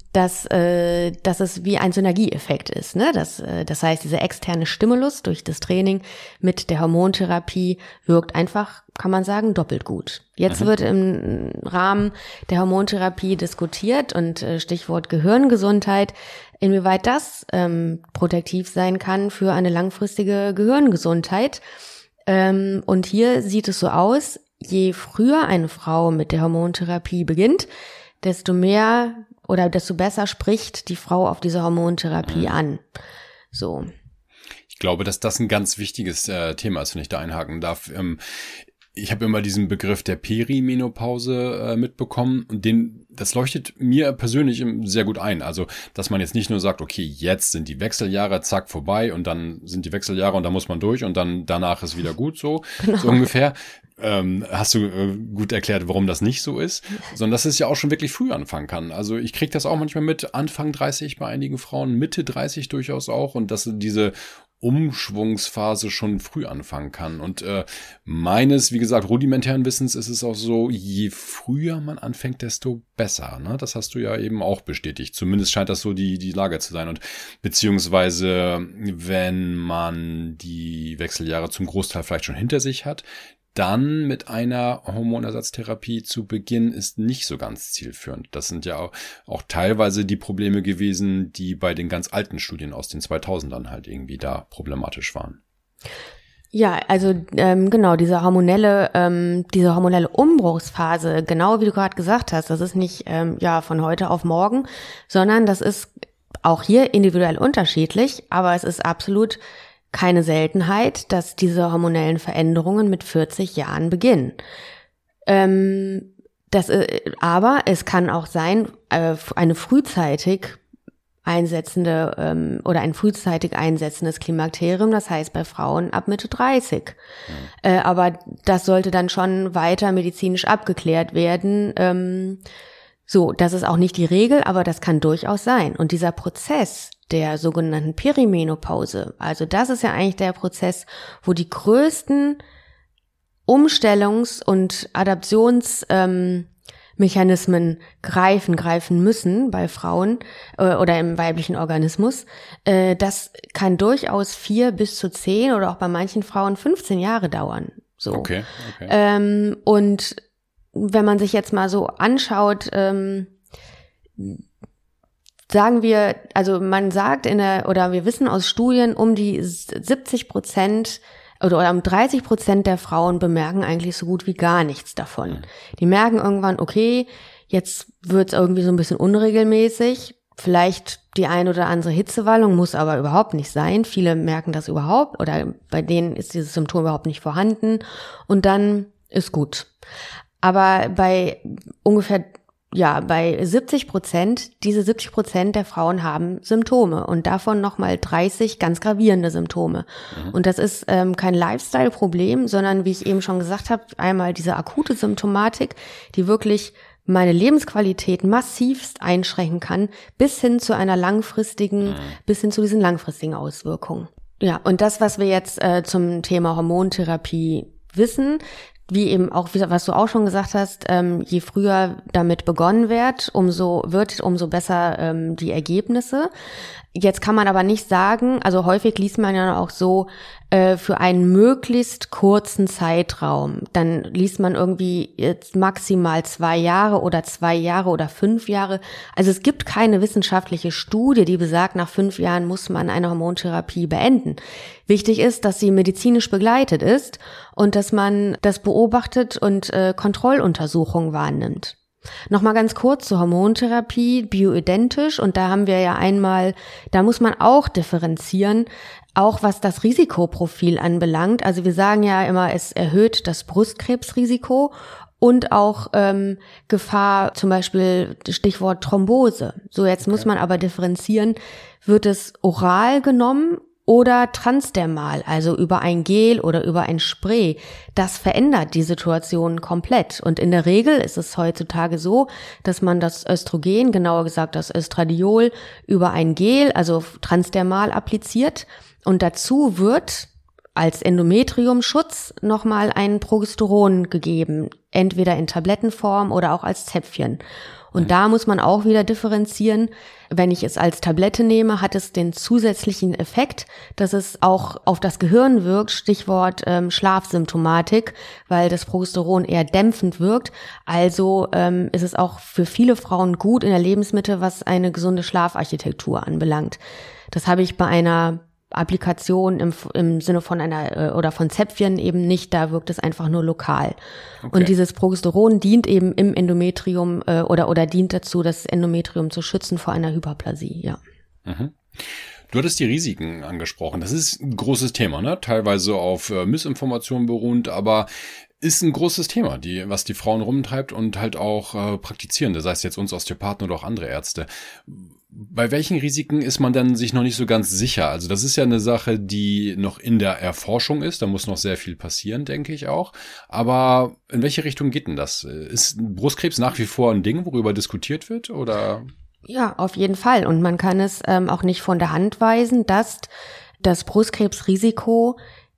dass es wie ein Synergieeffekt ist, ne? Das heißt, dieser externe Stimulus durch das Training mit der Hormontherapie wirkt einfach, kann man sagen, doppelt gut. Jetzt wird im Rahmen der Hormontherapie diskutiert und Stichwort Gehirngesundheit, inwieweit das protektiv sein kann für eine langfristige Gehirngesundheit. Und hier sieht es so aus, je früher eine Frau mit der Hormontherapie beginnt, desto mehr oder desto besser spricht die Frau auf diese Hormontherapie an. So. Ich glaube, dass das ein ganz wichtiges Thema ist, wenn ich da einhaken darf. Ich habe immer diesen Begriff der Perimenopause mitbekommen und das leuchtet mir persönlich sehr gut ein. Also, dass man jetzt nicht nur sagt, okay, jetzt sind die Wechseljahre, zack, vorbei und dann sind die Wechseljahre und dann muss man durch und dann danach ist wieder gut, so ungefähr. Hast du gut erklärt, warum das nicht so ist, sondern dass es ja auch schon wirklich früh anfangen kann. Also ich kriege das auch manchmal mit Anfang 30 bei einigen Frauen, Mitte 30 durchaus auch und dass diese Umschwungsphase schon früh anfangen kann. Und meines, wie gesagt, rudimentären Wissens ist es auch so, je früher man anfängt, desto besser. Ne? Das hast du ja eben auch bestätigt. Zumindest scheint das so die Lage zu sein. Und beziehungsweise, wenn man die Wechseljahre zum Großteil vielleicht schon hinter sich hat, dann mit einer Hormonersatztherapie zu beginnen, ist nicht so ganz zielführend. Das sind ja auch teilweise die Probleme gewesen, die bei den ganz alten Studien aus den 2000ern halt irgendwie da problematisch waren. Ja, also genau, diese hormonelle Umbruchsphase, genau wie du gerade gesagt hast, das ist nicht von heute auf morgen, sondern das ist auch hier individuell unterschiedlich, aber es ist absolut keine Seltenheit, dass diese hormonellen Veränderungen mit 40 Jahren beginnen. Aber es kann auch sein, eine frühzeitig einsetzende oder ein frühzeitig einsetzendes Klimakterium, das heißt bei Frauen ab Mitte 30. Aber das sollte dann schon weiter medizinisch abgeklärt werden. Das ist auch nicht die Regel, aber das kann durchaus sein. Und dieser Prozess der sogenannten Perimenopause, also das ist ja eigentlich der Prozess, wo die größten Umstellungs- und Adaptionsmechanismen greifen müssen bei Frauen oder im weiblichen Organismus. Das kann durchaus 4 bis zu 10 oder auch bei manchen Frauen 15 Jahre dauern. So. Okay. Und wenn man sich jetzt mal so anschaut, sagen wir, also man sagt wir wissen aus Studien, um die 70% oder um 30% der Frauen bemerken eigentlich so gut wie gar nichts davon. Die merken irgendwann, okay, jetzt wird's irgendwie so ein bisschen unregelmäßig, vielleicht die ein oder andere Hitzewallung, muss aber überhaupt nicht sein. Viele merken das überhaupt oder bei denen ist dieses Symptom überhaupt nicht vorhanden und dann ist gut. Aber bei 70%, diese 70% der Frauen haben Symptome und davon nochmal 30 ganz gravierende Symptome. Und das ist kein Lifestyle-Problem, sondern wie ich eben schon gesagt habe, einmal diese akute Symptomatik, die wirklich meine Lebensqualität massivst einschränken kann, bis hin zu bis hin zu diesen langfristigen Auswirkungen. Ja, und das, was wir jetzt zum Thema Hormontherapie wissen, wie eben auch, was du auch schon gesagt hast, je früher damit begonnen wird, umso besser die Ergebnisse. Jetzt kann man aber nicht sagen, also häufig liest man ja auch so, für einen möglichst kurzen Zeitraum. Dann liest man irgendwie jetzt maximal 2 Jahre oder 2 Jahre oder 5 Jahre. Also es gibt keine wissenschaftliche Studie, die besagt, nach 5 Jahren muss man eine Hormontherapie beenden. Wichtig ist, dass sie medizinisch begleitet ist und dass man das beobachtet und Kontrolluntersuchungen wahrnimmt. Nochmal ganz kurz zur Hormontherapie, bioidentisch, und da haben wir ja da muss man auch differenzieren, auch was das Risikoprofil anbelangt. Also wir sagen ja immer, es erhöht das Brustkrebsrisiko und auch Gefahr, zum Beispiel Stichwort Thrombose. So, jetzt muss man aber differenzieren, wird es oral genommen oder transdermal, also über ein Gel oder über ein Spray. Das verändert die Situation komplett. Und in der Regel ist es heutzutage so, dass man das Östrogen, genauer gesagt das Östradiol, über ein Gel, also transdermal appliziert. Und dazu wird als Endometriumschutz nochmal ein Progesteron gegeben, entweder in Tablettenform oder auch als Zäpfchen. Und da muss man auch wieder differenzieren. Wenn ich es als Tablette nehme, hat es den zusätzlichen Effekt, dass es auch auf das Gehirn wirkt, Stichwort Schlafsymptomatik, weil das Progesteron eher dämpfend wirkt. Also ist es auch für viele Frauen gut in der Lebensmitte, was eine gesunde Schlafarchitektur anbelangt. Das habe ich bei einer Applikation im Sinne von einer oder von Zäpfchen eben nicht, da wirkt es einfach nur lokal. Okay. Und dieses Progesteron dient eben im Endometrium oder dient dazu, das Endometrium zu schützen vor einer Hyperplasie, ja. Mhm. Du hattest die Risiken angesprochen. Das ist ein großes Thema, ne? Teilweise auf Missinformationen beruhend, aber ist ein großes Thema, was die Frauen rumtreibt und halt auch Praktizierende, sei es jetzt uns Osteopathen oder auch andere Ärzte. Bei welchen Risiken ist man dann sich noch nicht so ganz sicher? Also das ist ja eine Sache, die noch in der Erforschung ist. Da muss noch sehr viel passieren, denke ich auch. Aber in welche Richtung geht denn das? Ist Brustkrebs nach wie vor ein Ding, worüber diskutiert wird, oder? Ja, auf jeden Fall. Und man kann es auch nicht von der Hand weisen, dass das Brustkrebsrisiko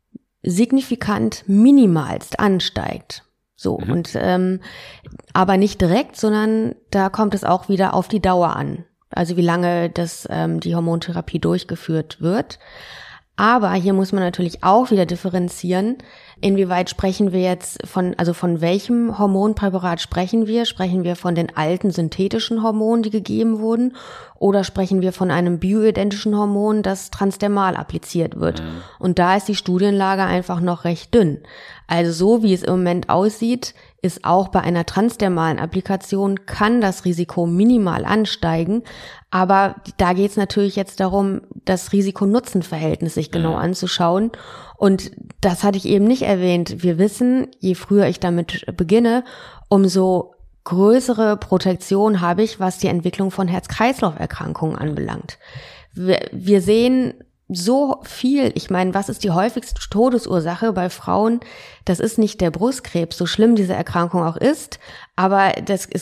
signifikant minimalst ansteigt. So, und aber nicht direkt, sondern da kommt es auch wieder auf die Dauer an. Also wie lange die Hormontherapie durchgeführt wird. Aber hier muss man natürlich auch wieder differenzieren, inwieweit sprechen wir jetzt von welchem Hormonpräparat sprechen wir? Sprechen wir von den alten synthetischen Hormonen, die gegeben wurden? Oder sprechen wir von einem bioidentischen Hormon, das transdermal appliziert wird? Mhm. Und da ist die Studienlage einfach noch recht dünn. Also so wie es im Moment aussieht, ist auch bei einer transdermalen Applikation kann das Risiko minimal ansteigen. Aber da geht es natürlich jetzt darum, das Risiko-Nutzen-Verhältnis sich genau anzuschauen. Und das hatte ich eben nicht erwähnt. Wir wissen, je früher ich damit beginne, umso größere Protektion habe ich, was die Entwicklung von Herz-Kreislauf-Erkrankungen anbelangt. Wir sehen so viel, ich meine, was ist die häufigste Todesursache bei Frauen? Das ist nicht der Brustkrebs, so schlimm diese Erkrankung auch ist, aber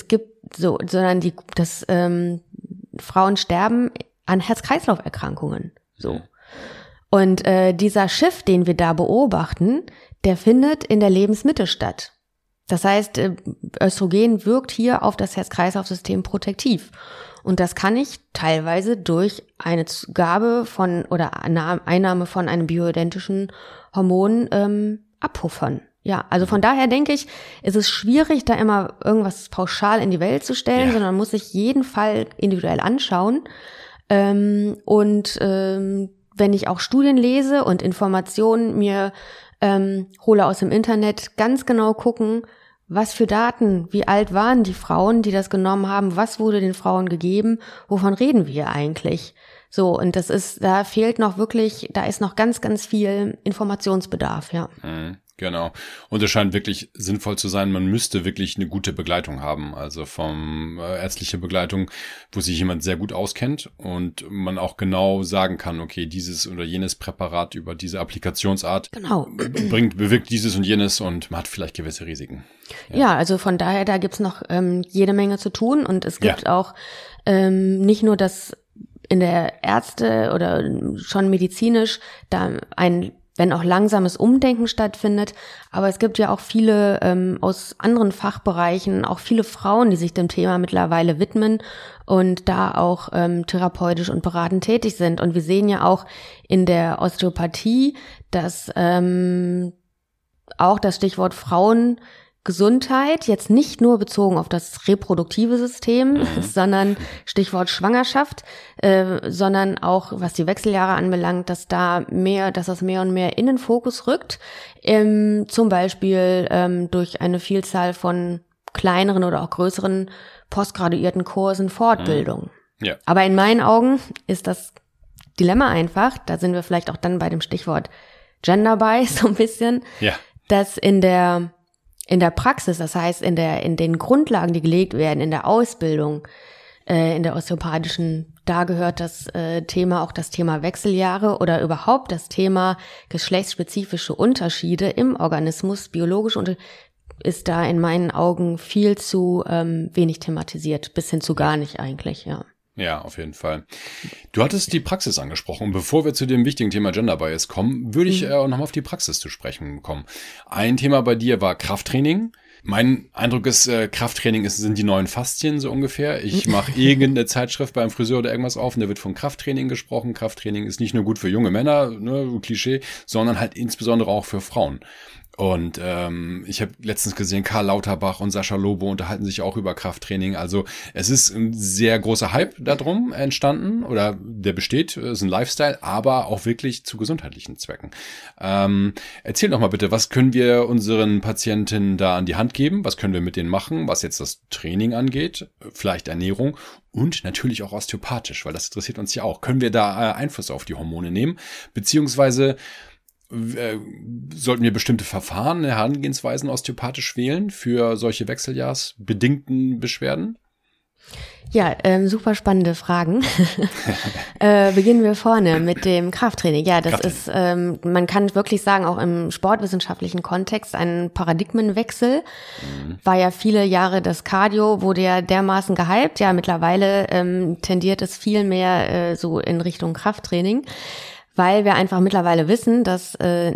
Frauen sterben an Herz-Kreislauf-Erkrankungen. So. Und dieser Shift, den wir da beobachten, der findet in der Lebensmitte statt. Das heißt, Östrogen wirkt hier auf das Herz-Kreislauf-System protektiv. Und das kann ich teilweise durch eine Gabe Einnahme von einem bioidentischen Hormon abpuffern. Ja, also von daher denke ich, es ist schwierig, da immer irgendwas pauschal in die Welt zu stellen, sondern man muss sich jeden Fall individuell anschauen. Wenn ich auch Studien lese und Informationen mir hole aus dem Internet, ganz genau gucken, was für Daten, wie alt waren die Frauen, die das genommen haben, was wurde den Frauen gegeben, wovon reden wir eigentlich? So, und da ist noch ganz, ganz viel Informationsbedarf, ja. Genau. Und es scheint wirklich sinnvoll zu sein, man müsste wirklich eine gute Begleitung haben, also ärztliche Begleitung, wo sich jemand sehr gut auskennt und man auch genau sagen kann, okay, dieses oder jenes Präparat über diese Applikationsart bewirkt dieses und jenes und man hat vielleicht gewisse Risiken. Ja, also von daher, da gibt's noch jede Menge zu tun und es gibt auch nicht nur das in der Ärzte oder schon medizinisch da wenn auch langsames Umdenken stattfindet. Aber es gibt ja auch viele aus anderen Fachbereichen, auch viele Frauen, die sich dem Thema mittlerweile widmen und da auch therapeutisch und beratend tätig sind. Und wir sehen ja auch in der Osteopathie, dass auch das Stichwort Frauengesundheit jetzt nicht nur bezogen auf das reproduktive System, sondern Stichwort Schwangerschaft, sondern auch was die Wechseljahre anbelangt, dass das mehr und mehr in den Fokus rückt, zum Beispiel durch eine Vielzahl von kleineren oder auch größeren postgraduierten Kursen, Fortbildung. Ja. Aber in meinen Augen ist das Dilemma einfach, da sind wir vielleicht auch dann bei dem Stichwort Gender Bias so ein bisschen, dass in der Praxis, das heißt in den Grundlagen, die gelegt werden, in der Ausbildung, in der osteopathischen, da gehört das Thema Wechseljahre oder überhaupt das Thema geschlechtsspezifische Unterschiede im Organismus, biologisch ist da in meinen Augen viel zu wenig thematisiert, bis hin zu gar nicht eigentlich, ja. Ja, auf jeden Fall. Du hattest die Praxis angesprochen. Und bevor wir zu dem wichtigen Thema Gender Bias kommen, würde ich nochmal auf die Praxis zu sprechen kommen. Ein Thema bei dir war Krafttraining. Mein Eindruck ist, Krafttraining sind die neuen Faszien so ungefähr. Ich mache irgendeine Zeitschrift beim Friseur oder irgendwas auf und da wird von Krafttraining gesprochen. Krafttraining ist nicht nur gut für junge Männer, ne, Klischee, sondern halt insbesondere auch für Frauen. Und ich habe letztens gesehen, Karl Lauterbach und Sascha Lobo unterhalten sich auch über Krafttraining. Also es ist ein sehr großer Hype darum entstanden oder der besteht, ist ein Lifestyle, aber auch wirklich zu gesundheitlichen Zwecken. Erzähl doch mal bitte, was können wir unseren Patienten da an die Hand geben? Was können wir mit denen machen, was jetzt das Training angeht, vielleicht Ernährung und natürlich auch osteopathisch, weil das interessiert uns ja auch. Können wir da Einfluss auf die Hormone nehmen? Beziehungsweise sollten wir bestimmte Verfahren, Herangehensweisen osteopathisch wählen für solche wechseljahrsbedingten Beschwerden? Ja, super spannende Fragen. Beginnen wir vorne mit dem Krafttraining. Ja, das ist, man kann wirklich sagen, auch im sportwissenschaftlichen Kontext ein Paradigmenwechsel. War ja viele Jahre das Cardio, wurde ja dermaßen gehypt. Ja, mittlerweile tendiert es viel mehr so in Richtung Krafttraining. Weil wir einfach mittlerweile wissen, dass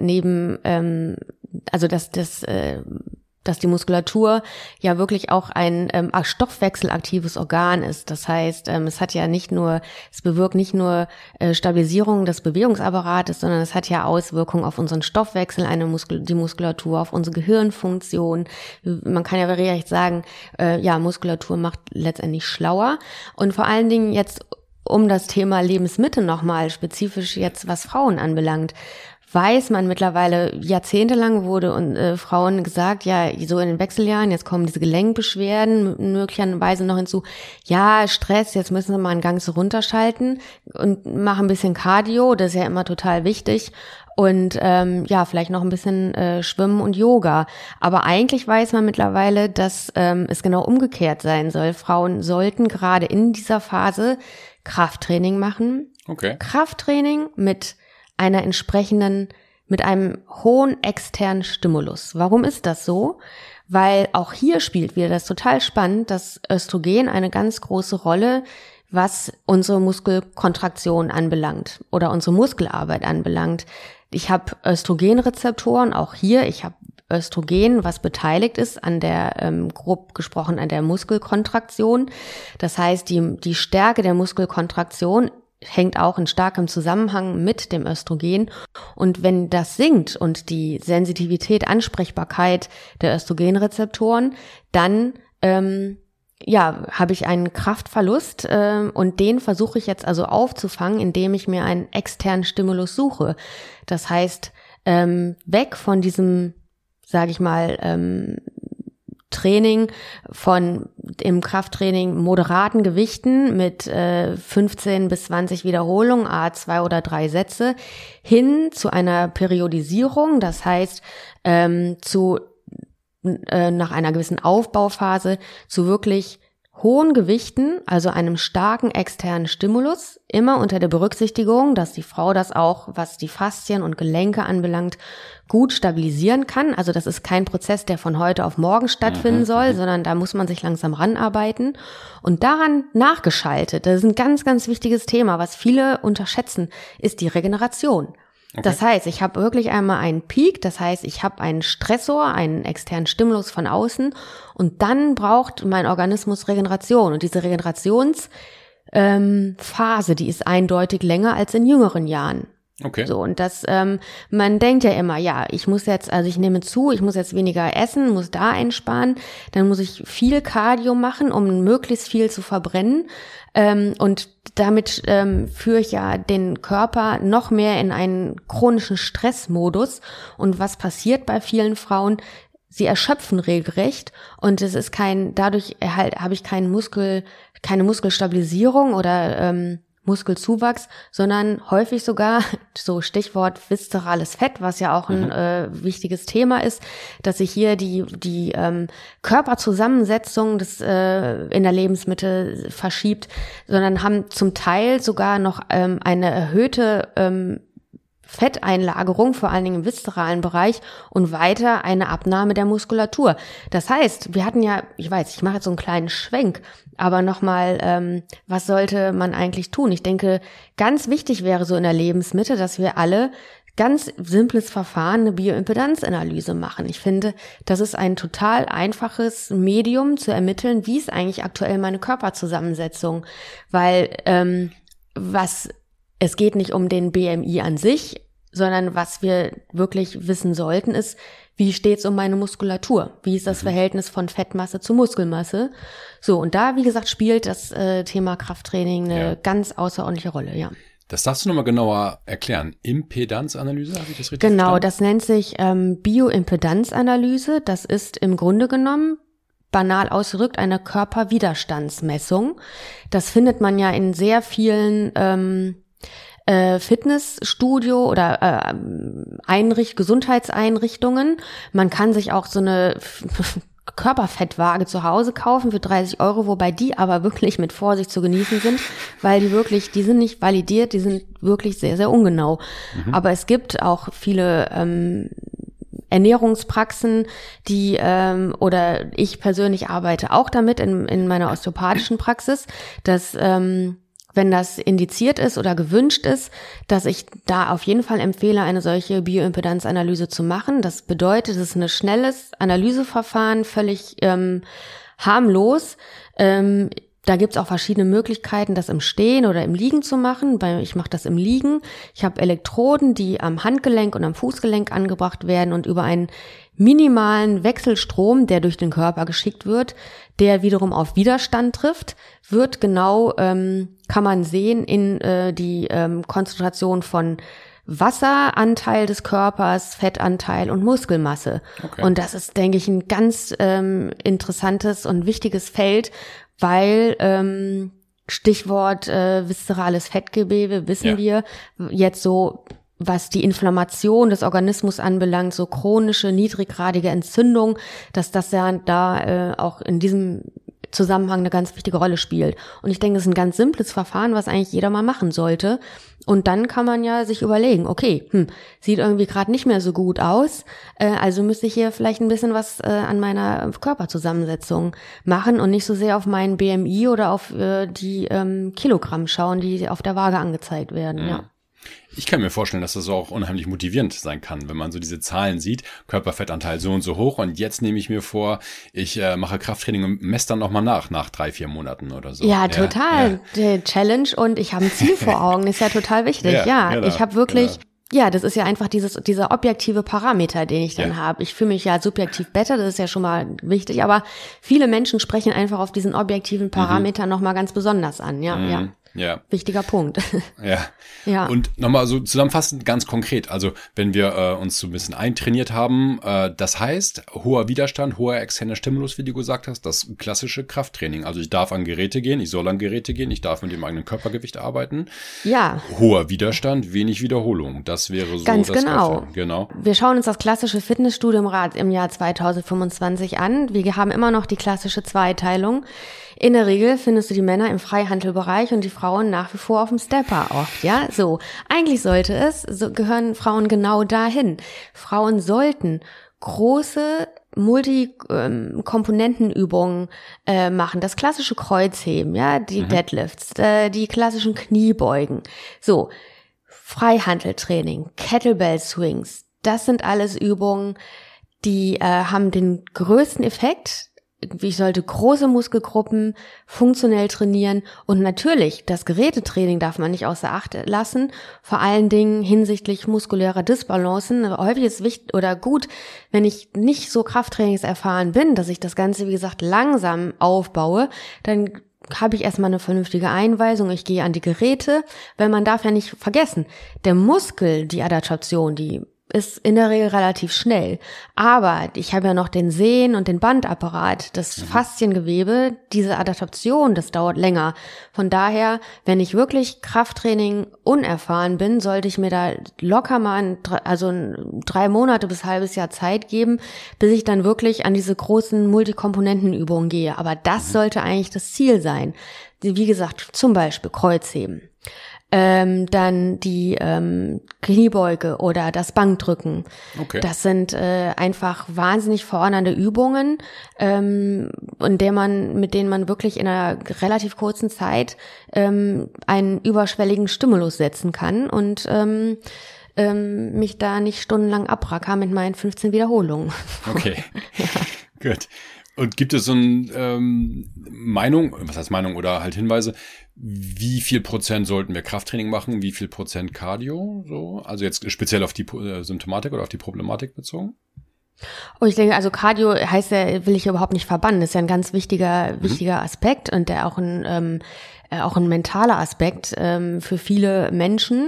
dass die Muskulatur ja wirklich auch ein stoffwechselaktives Organ ist. Das heißt, es bewirkt nicht nur Stabilisierung des Bewegungsapparates, sondern es hat ja Auswirkungen auf unseren Stoffwechsel, die Muskulatur, auf unsere Gehirnfunktion. Man kann ja recht sagen, Muskulatur macht letztendlich schlauer. Und vor allen Dingen jetzt um das Thema Lebensmittel nochmal, spezifisch jetzt, was Frauen anbelangt, weiß man mittlerweile, jahrzehntelang wurde und Frauen gesagt, ja, so in den Wechseljahren, jetzt kommen diese Gelenkbeschwerden möglicherweise noch hinzu. Ja, Stress, jetzt müssen wir mal einen Gang so runterschalten und machen ein bisschen Cardio, das ist ja immer total wichtig. Und vielleicht noch ein bisschen Schwimmen und Yoga. Aber eigentlich weiß man mittlerweile, dass es genau umgekehrt sein soll. Frauen sollten gerade in dieser Phase Krafttraining machen. Okay. Krafttraining mit einem hohen externen Stimulus. Warum ist das so? Weil auch hier spielt wieder, das ist total spannend, dass Östrogen eine ganz große Rolle, was unsere Muskelkontraktion anbelangt oder unsere Muskelarbeit anbelangt. Ich habe Östrogenrezeptoren, auch hier, ich habe Östrogen, was beteiligt ist an der, grob gesprochen, an der Muskelkontraktion. Das heißt, die Stärke der Muskelkontraktion hängt auch in starkem Zusammenhang mit dem Östrogen. Und wenn das sinkt und die Sensitivität, Ansprechbarkeit der Östrogenrezeptoren, dann habe ich einen Kraftverlust und den versuche ich jetzt also aufzufangen, indem ich mir einen externen Stimulus suche. Das heißt, weg von diesem, sage ich mal, Training im Krafttraining moderaten Gewichten mit 15 bis 20 Wiederholungen, 2 oder 3 Sätze, hin zu einer Periodisierung, das heißt nach einer gewissen Aufbauphase zu wirklich hohen Gewichten, also einem starken externen Stimulus, immer unter der Berücksichtigung, dass die Frau das auch, was die Faszien und Gelenke anbelangt, gut stabilisieren kann. Also das ist kein Prozess, der von heute auf morgen stattfinden soll, sondern da muss man sich langsam ranarbeiten. Und daran nachgeschaltet, das ist ein ganz, ganz wichtiges Thema, was viele unterschätzen, ist die Regeneration. Okay. Das heißt, ich habe wirklich einmal einen Peak, das heißt, ich habe einen Stressor, einen externen Stimulus von außen und dann braucht mein Organismus Regeneration. Und diese Regenerationsphase, die ist eindeutig länger als in jüngeren Jahren. Okay. So, und das, man denkt ja immer, ja, ich muss jetzt weniger essen, muss da einsparen, dann muss ich viel Cardio machen, um möglichst viel zu verbrennen, und damit führe ich ja den Körper noch mehr in einen chronischen Stressmodus. Und was passiert bei vielen Frauen? Sie erschöpfen regelrecht und es ist dadurch habe ich keine Muskelstabilisierung oder Muskelzuwachs, sondern häufig sogar, so Stichwort viszerales Fett, was ja auch ein wichtiges Thema ist, dass sich hier die Körperzusammensetzung in der Lebensmittel verschiebt, sondern haben zum Teil sogar noch eine erhöhte Fetteinlagerung, vor allen Dingen im viszeralen Bereich und weiter eine Abnahme der Muskulatur. Das heißt, wir hatten ja, ich mache jetzt so einen kleinen Schwenk, aber nochmal, was sollte man eigentlich tun? Ich denke, ganz wichtig wäre so in der Lebensmitte, dass wir alle ganz simples Verfahren, eine Bioimpedanzanalyse machen. Ich finde, das ist ein total einfaches Medium zu ermitteln, wie ist eigentlich aktuell meine Körperzusammensetzung, weil es geht nicht um den BMI an sich, sondern was wir wirklich wissen sollten, ist, wie steht's um meine Muskulatur? Wie ist das Verhältnis von Fettmasse zu Muskelmasse? So, und da, wie gesagt, spielt das Thema Krafttraining eine ganz außerordentliche Rolle, ja. Das darfst du nochmal genauer erklären. Impedanzanalyse, habe ich das richtig Genau, verstanden? das nennt sich Bioimpedanzanalyse. Das ist im Grunde genommen, banal ausgedrückt, eine Körperwiderstandsmessung. Das findet man ja in sehr vielen Fitnessstudio oder Gesundheitseinrichtungen. Man kann sich auch so eine Körperfettwaage zu Hause kaufen für 30 €, wobei die aber wirklich mit Vorsicht zu genießen sind, weil die sind nicht validiert, die sind wirklich sehr, sehr ungenau. Aber es gibt auch viele Ernährungspraxen, die oder ich persönlich arbeite auch damit in meiner osteopathischen Praxis, dass wenn das indiziert ist oder gewünscht ist, dass ich da auf jeden Fall empfehle, eine solche Bioimpedanzanalyse zu machen. Das bedeutet, es ist ein schnelles Analyseverfahren, völlig harmlos. Da gibt's auch verschiedene Möglichkeiten, das im Stehen oder im Liegen zu machen. Ich mache das im Liegen. Ich habe Elektroden, die am Handgelenk und am Fußgelenk angebracht werden und über einen minimalen Wechselstrom, der durch den Körper geschickt wird, der wiederum auf Widerstand trifft, wird genau, kann man sehen, in die Konzentration von Wasseranteil des Körpers, Fettanteil und Muskelmasse. Okay. Und das ist, denke ich, ein ganz interessantes und wichtiges Feld, weil Stichwort viszerales Fettgewebe wissen wir jetzt so, was die Inflammation des Organismus anbelangt, so chronische, niedriggradige Entzündung, dass das ja da auch in diesem Zusammenhang eine ganz wichtige Rolle spielt. Und ich denke, es ist ein ganz simples Verfahren, was eigentlich jeder mal machen sollte. Und dann kann man ja sich überlegen, okay, sieht irgendwie gerade nicht mehr so gut aus, also müsste ich hier vielleicht ein bisschen was an meiner Körperzusammensetzung machen und nicht so sehr auf meinen BMI oder auf die Kilogramm schauen, die auf der Waage angezeigt werden, ja. Ich kann mir vorstellen, dass das auch unheimlich motivierend sein kann, wenn man so diese Zahlen sieht, Körperfettanteil so und so hoch und jetzt nehme ich mir vor, ich mache Krafttraining und messe dann nochmal nach 3-4 Monaten oder so. Ja, total. Die Challenge und ich habe ein Ziel vor Augen, ist ja total wichtig. Ja, genau, ich habe wirklich... Genau. Ja, das ist ja einfach dieser objektive Parameter, den ich dann habe. Ich fühle mich ja subjektiv besser, das ist ja schon mal wichtig, aber viele Menschen sprechen einfach auf diesen objektiven Parameter nochmal ganz besonders an, ja. Wichtiger Punkt. Ja. Und nochmal so zusammenfassend, ganz konkret, also wenn wir uns so ein bisschen eintrainiert haben, das heißt, hoher Widerstand, hoher externer Stimulus, wie du gesagt hast, das klassische Krafttraining. Also ich darf an Geräte gehen, ich soll an Geräte gehen, ich darf mit dem eigenen Körpergewicht arbeiten. Ja. Hoher Widerstand, wenig Wiederholung. Das wäre so ganz das genau. Genau. Wir schauen uns das klassische Fitnessstudio im Jahr 2025 an. Wir haben immer noch die klassische Zweiteilung. In der Regel findest du die Männer im Freihandelbereich und die Frauen nach wie vor auf dem Stepper oft, ja. So, eigentlich gehören Frauen genau dahin. Frauen sollten große Multikomponentenübungen machen. Das klassische Kreuzheben, ja, die Deadlifts, die klassischen Kniebeugen. So, Freihandeltraining, Kettlebell Swings, das sind alles Übungen, die haben den größten Effekt. Ich sollte große Muskelgruppen funktionell trainieren und natürlich, das Gerätetraining darf man nicht außer Acht lassen, vor allen Dingen hinsichtlich muskulärer Disbalancen. Häufig ist es wichtig oder gut, wenn ich nicht so krafttrainingserfahren bin, dass ich das Ganze, wie gesagt, langsam aufbaue, dann habe ich erstmal eine vernünftige Einweisung, ich gehe an die Geräte, weil man darf ja nicht vergessen, der Muskel, die Adaptation, die ist in der Regel relativ schnell. Aber ich habe ja noch den Sehnen- und den Bandapparat, das Fasziengewebe, diese Adaptation, das dauert länger. Von daher, wenn ich wirklich Krafttraining unerfahren bin, sollte ich mir da locker mal 3 Monate bis halbes Jahr Zeit geben, bis ich dann wirklich an diese großen Multikomponentenübungen gehe. Aber das sollte eigentlich das Ziel sein. Wie gesagt, zum Beispiel Kreuzheben. Dann die Kniebeuge oder das Bankdrücken. Okay. Das sind einfach wahnsinnig fordernde Übungen, mit denen man wirklich in einer relativ kurzen Zeit einen überschwelligen Stimulus setzen kann und mich da nicht stundenlang abracker mit meinen 15 Wiederholungen. Okay, ja. Gut. Und gibt es so eine Meinung, was heißt Meinung oder halt Hinweise, wie viel Prozent sollten wir Krafttraining machen, wie viel Prozent Cardio, so? Also jetzt speziell auf die Symptomatik oder auf die Problematik bezogen? Und ich denke, also Cardio heißt ja, will ich überhaupt nicht verbannen, ist ja ein ganz wichtiger Aspekt und der auch ein mentaler Aspekt für viele Menschen.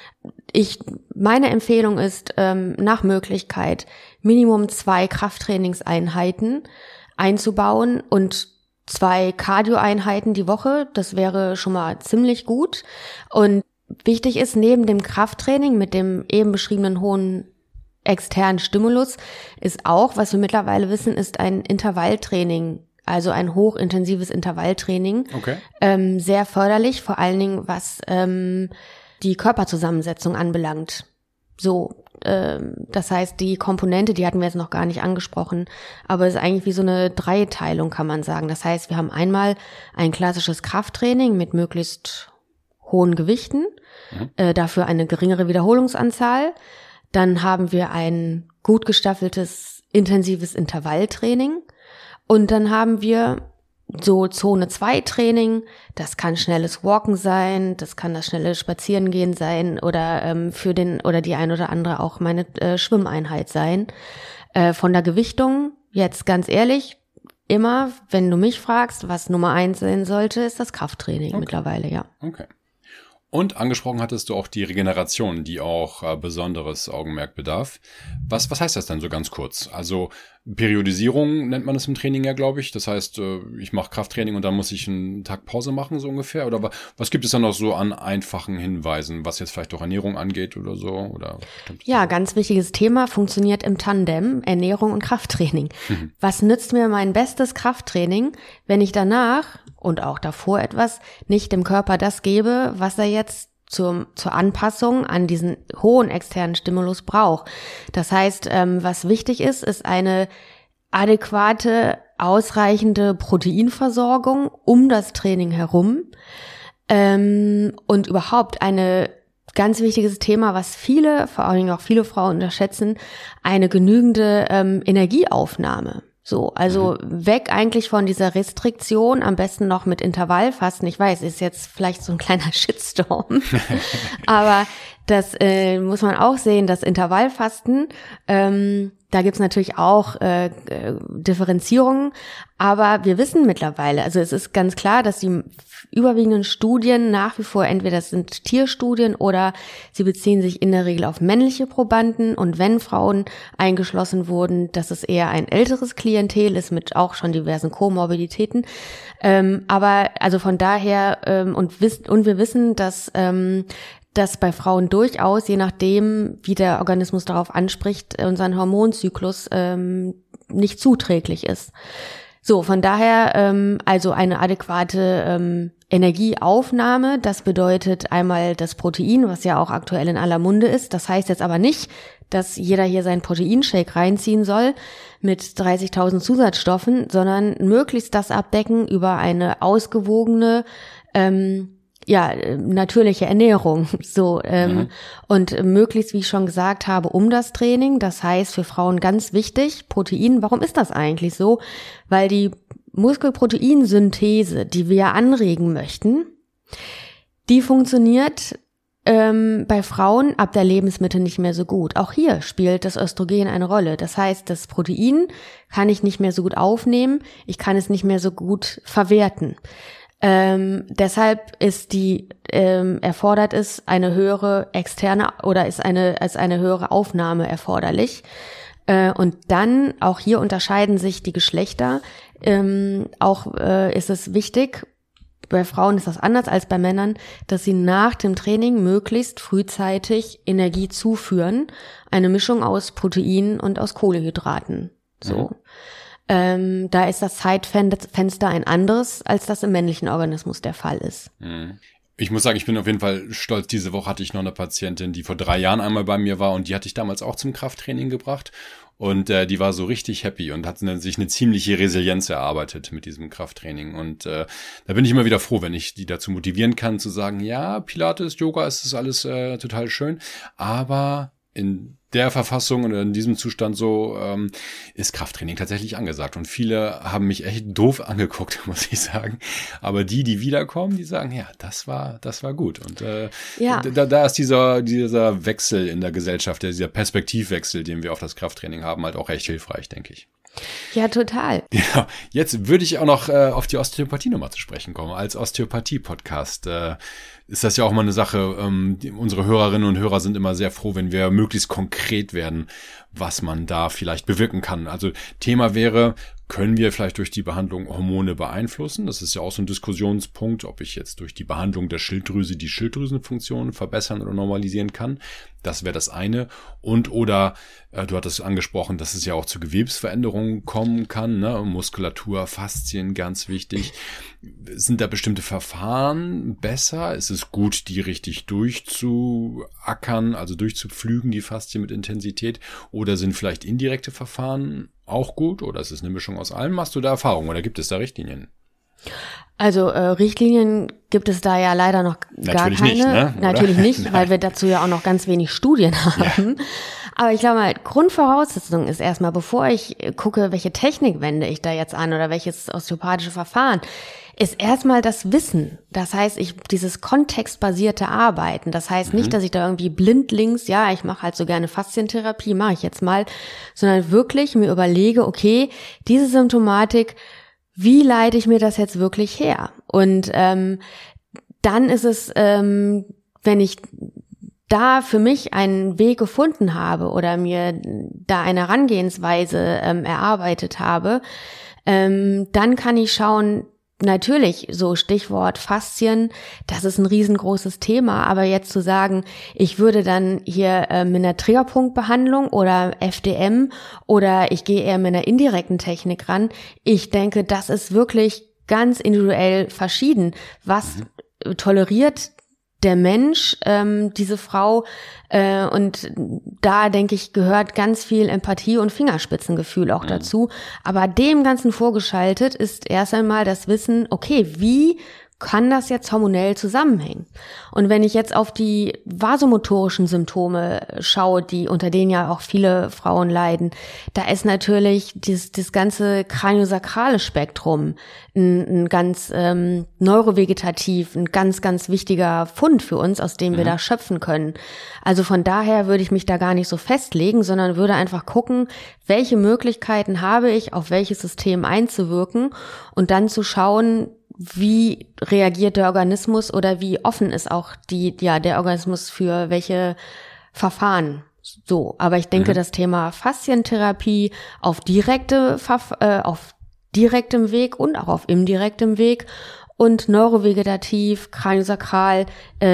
Meine Empfehlung ist, nach Möglichkeit Minimum 2 Krafttrainingseinheiten einzubauen und 2 Cardio-Einheiten die Woche. Das wäre schon mal ziemlich gut. Und wichtig ist, neben dem Krafttraining mit dem eben beschriebenen hohen externen Stimulus ist auch, was wir mittlerweile wissen, ist ein Intervalltraining, also ein hochintensives Intervalltraining, sehr förderlich, vor allen Dingen was die Körperzusammensetzung anbelangt. So, das heißt, die Komponente, die hatten wir jetzt noch gar nicht angesprochen, aber es ist eigentlich wie so eine Dreiteilung, kann man sagen. Das heißt, wir haben einmal ein klassisches Krafttraining mit möglichst hohen Gewichten, dafür eine geringere Wiederholungsanzahl. Dann haben wir ein gut gestaffeltes, intensives Intervalltraining und dann haben wir so Zone 2 Training, das kann schnelles Walken sein, das kann das schnelle Spazierengehen sein oder oder die ein oder andere auch meine Schwimmeinheit sein. Von der Gewichtung, jetzt ganz ehrlich, immer, wenn du mich fragst, was Nummer 1 sein sollte, ist das Krafttraining mittlerweile, ja. Okay. Und angesprochen hattest du auch die Regeneration, die auch besonderes Augenmerk bedarf. Was heißt das denn so ganz kurz? Also Periodisierung nennt man es im Training ja, glaube ich. Das heißt, ich mache Krafttraining und dann muss ich einen Tag Pause machen, so ungefähr. Oder was gibt es dann noch so an einfachen Hinweisen, was jetzt vielleicht auch Ernährung angeht oder so? Oder ja, ganz wichtiges Thema, funktioniert im Tandem, Ernährung und Krafttraining. Was nützt mir mein bestes Krafttraining, wenn ich danach und auch davor etwas nicht dem Körper das gebe, was er jetzt zur Anpassung an diesen hohen externen Stimulus braucht. Das heißt, was wichtig ist eine adäquate, ausreichende Proteinversorgung um das Training herum und überhaupt eine ganz wichtiges Thema, was vor allen Dingen auch viele Frauen unterschätzen, eine genügende Energieaufnahme. So, also weg eigentlich von dieser Restriktion, am besten noch mit Intervallfasten. Ich weiß, ist jetzt vielleicht so ein kleiner Shitstorm, aber das muss man auch sehen, das Intervallfasten, da gibt's natürlich auch Differenzierungen, aber wir wissen mittlerweile, also es ist ganz klar, dass die überwiegenden Studien nach wie vor entweder das sind Tierstudien oder sie beziehen sich in der Regel auf männliche Probanden und wenn Frauen eingeschlossen wurden, dass es eher ein älteres Klientel ist mit auch schon diversen Komorbiditäten, aber also von daher und wir wissen, dass das bei Frauen durchaus, je nachdem, wie der Organismus darauf anspricht, unseren Hormonzyklus nicht zuträglich ist. So, von daher also eine adäquate Energieaufnahme, das bedeutet einmal das Protein, was ja auch aktuell in aller Munde ist. Das heißt jetzt aber nicht, dass jeder hier seinen Proteinshake reinziehen soll mit 30.000 Zusatzstoffen, sondern möglichst das abdecken über eine ausgewogene natürliche Ernährung, so, und möglichst, wie ich schon gesagt habe, um das Training, das heißt für Frauen ganz wichtig, Protein, warum ist das eigentlich so? Weil die Muskelproteinsynthese, die wir anregen möchten, die funktioniert bei Frauen ab der Lebensmitte nicht mehr so gut. Auch hier spielt das Östrogen eine Rolle. Das heißt, das Protein kann ich nicht mehr so gut aufnehmen, ich kann es nicht mehr so gut verwerten. Deshalb ist erfordert es eine höhere externe oder ist eine höhere Aufnahme erforderlich. Und dann, auch hier unterscheiden sich die Geschlechter, ist es wichtig, bei Frauen ist das anders als bei Männern, dass sie nach dem Training möglichst frühzeitig Energie zuführen. Eine Mischung aus Proteinen und aus Kohlenhydraten. So. Da ist das Zeitfenster ein anderes, als das im männlichen Organismus der Fall ist. Ich muss sagen, ich bin auf jeden Fall stolz. Diese Woche hatte ich noch eine Patientin, die vor 3 Jahren einmal bei mir war und die hatte ich damals auch zum Krafttraining gebracht. Und die war so richtig happy und hat sich eine ziemliche Resilienz erarbeitet mit diesem Krafttraining. Und da bin ich immer wieder froh, wenn ich die dazu motivieren kann, zu sagen, ja, Pilates, Yoga, ist das alles total schön, aber in der Verfassung und in diesem Zustand so ist Krafttraining tatsächlich angesagt. Und viele haben mich echt doof angeguckt, muss ich sagen. Aber die wiederkommen, die sagen, ja, das war gut. Und da ist dieser Wechsel in der Gesellschaft, dieser Perspektivwechsel, den wir auf das Krafttraining haben, halt auch recht hilfreich, denke ich. Ja, total. Ja, jetzt würde ich auch noch auf die Osteopathie nochmal zu sprechen kommen. Als Osteopathie-Podcast ist das ja auch mal eine Sache. Unsere Hörerinnen und Hörer sind immer sehr froh, wenn wir möglichst konkret werden, was man da vielleicht bewirken kann. Also Thema wäre, können wir vielleicht durch die Behandlung Hormone beeinflussen? Das ist ja auch so ein Diskussionspunkt, ob ich jetzt durch die Behandlung der Schilddrüse die Schilddrüsenfunktion verbessern oder normalisieren kann. Das wäre das eine. Oder du hattest angesprochen, dass es ja auch zu Gewebsveränderungen kommen kann, ne? Muskulatur, Faszien, ganz wichtig. Sind da bestimmte Verfahren besser? Ist es gut, die richtig durchzuackern, also durchzupflügen, die Faszien mit Intensität? Oder sind vielleicht indirekte Verfahren auch gut? Oder ist es eine Mischung aus allem? Hast du da Erfahrung oder gibt es da Richtlinien? Also Richtlinien gibt es da ja leider noch gar keine. Nicht, ne? Natürlich nicht, weil wir dazu ja auch noch ganz wenig Studien haben. Ja. Aber ich glaube mal, Grundvoraussetzung ist erstmal, bevor ich gucke, welche Technik wende ich da jetzt an oder welches osteopathische Verfahren, ist erstmal das Wissen. Das heißt, dieses kontextbasierte Arbeiten. Das heißt nicht, dass ich da irgendwie blindlings, ja, ich mache halt so gerne Faszientherapie, mache ich jetzt mal, sondern wirklich mir überlege, okay, diese Symptomatik, wie leite ich mir das jetzt wirklich her? Und dann ist es, wenn ich da für mich einen Weg gefunden habe oder mir da eine Herangehensweise erarbeitet habe, dann kann ich schauen, natürlich, so Stichwort Faszien, das ist ein riesengroßes Thema, aber jetzt zu sagen, ich würde dann hier mit einer Triggerpunktbehandlung oder FDM oder ich gehe eher mit einer indirekten Technik ran, ich denke, das ist wirklich ganz individuell verschieden. Was toleriert der Mensch, diese Frau, und da, denke ich, gehört ganz viel Empathie und Fingerspitzengefühl auch dazu. Aber dem Ganzen vorgeschaltet ist erst einmal das Wissen, okay, wie kann das jetzt hormonell zusammenhängen? Und wenn ich jetzt auf die vasomotorischen Symptome schaue, unter denen ja auch viele Frauen leiden, da ist natürlich das ganze kraniosakrale Spektrum ein ganz neurovegetativ, ein ganz, ganz wichtiger Fund für uns, aus dem wir da schöpfen können. Also von daher würde ich mich da gar nicht so festlegen, sondern würde einfach gucken, welche Möglichkeiten habe ich, auf welches System einzuwirken und dann zu schauen, wie reagiert der Organismus oder wie offen ist auch der Organismus für welche Verfahren. So, aber ich denke, das Thema Faszientherapie auf direktem Weg und auch auf indirektem Weg und neurovegetativ, kraniosakral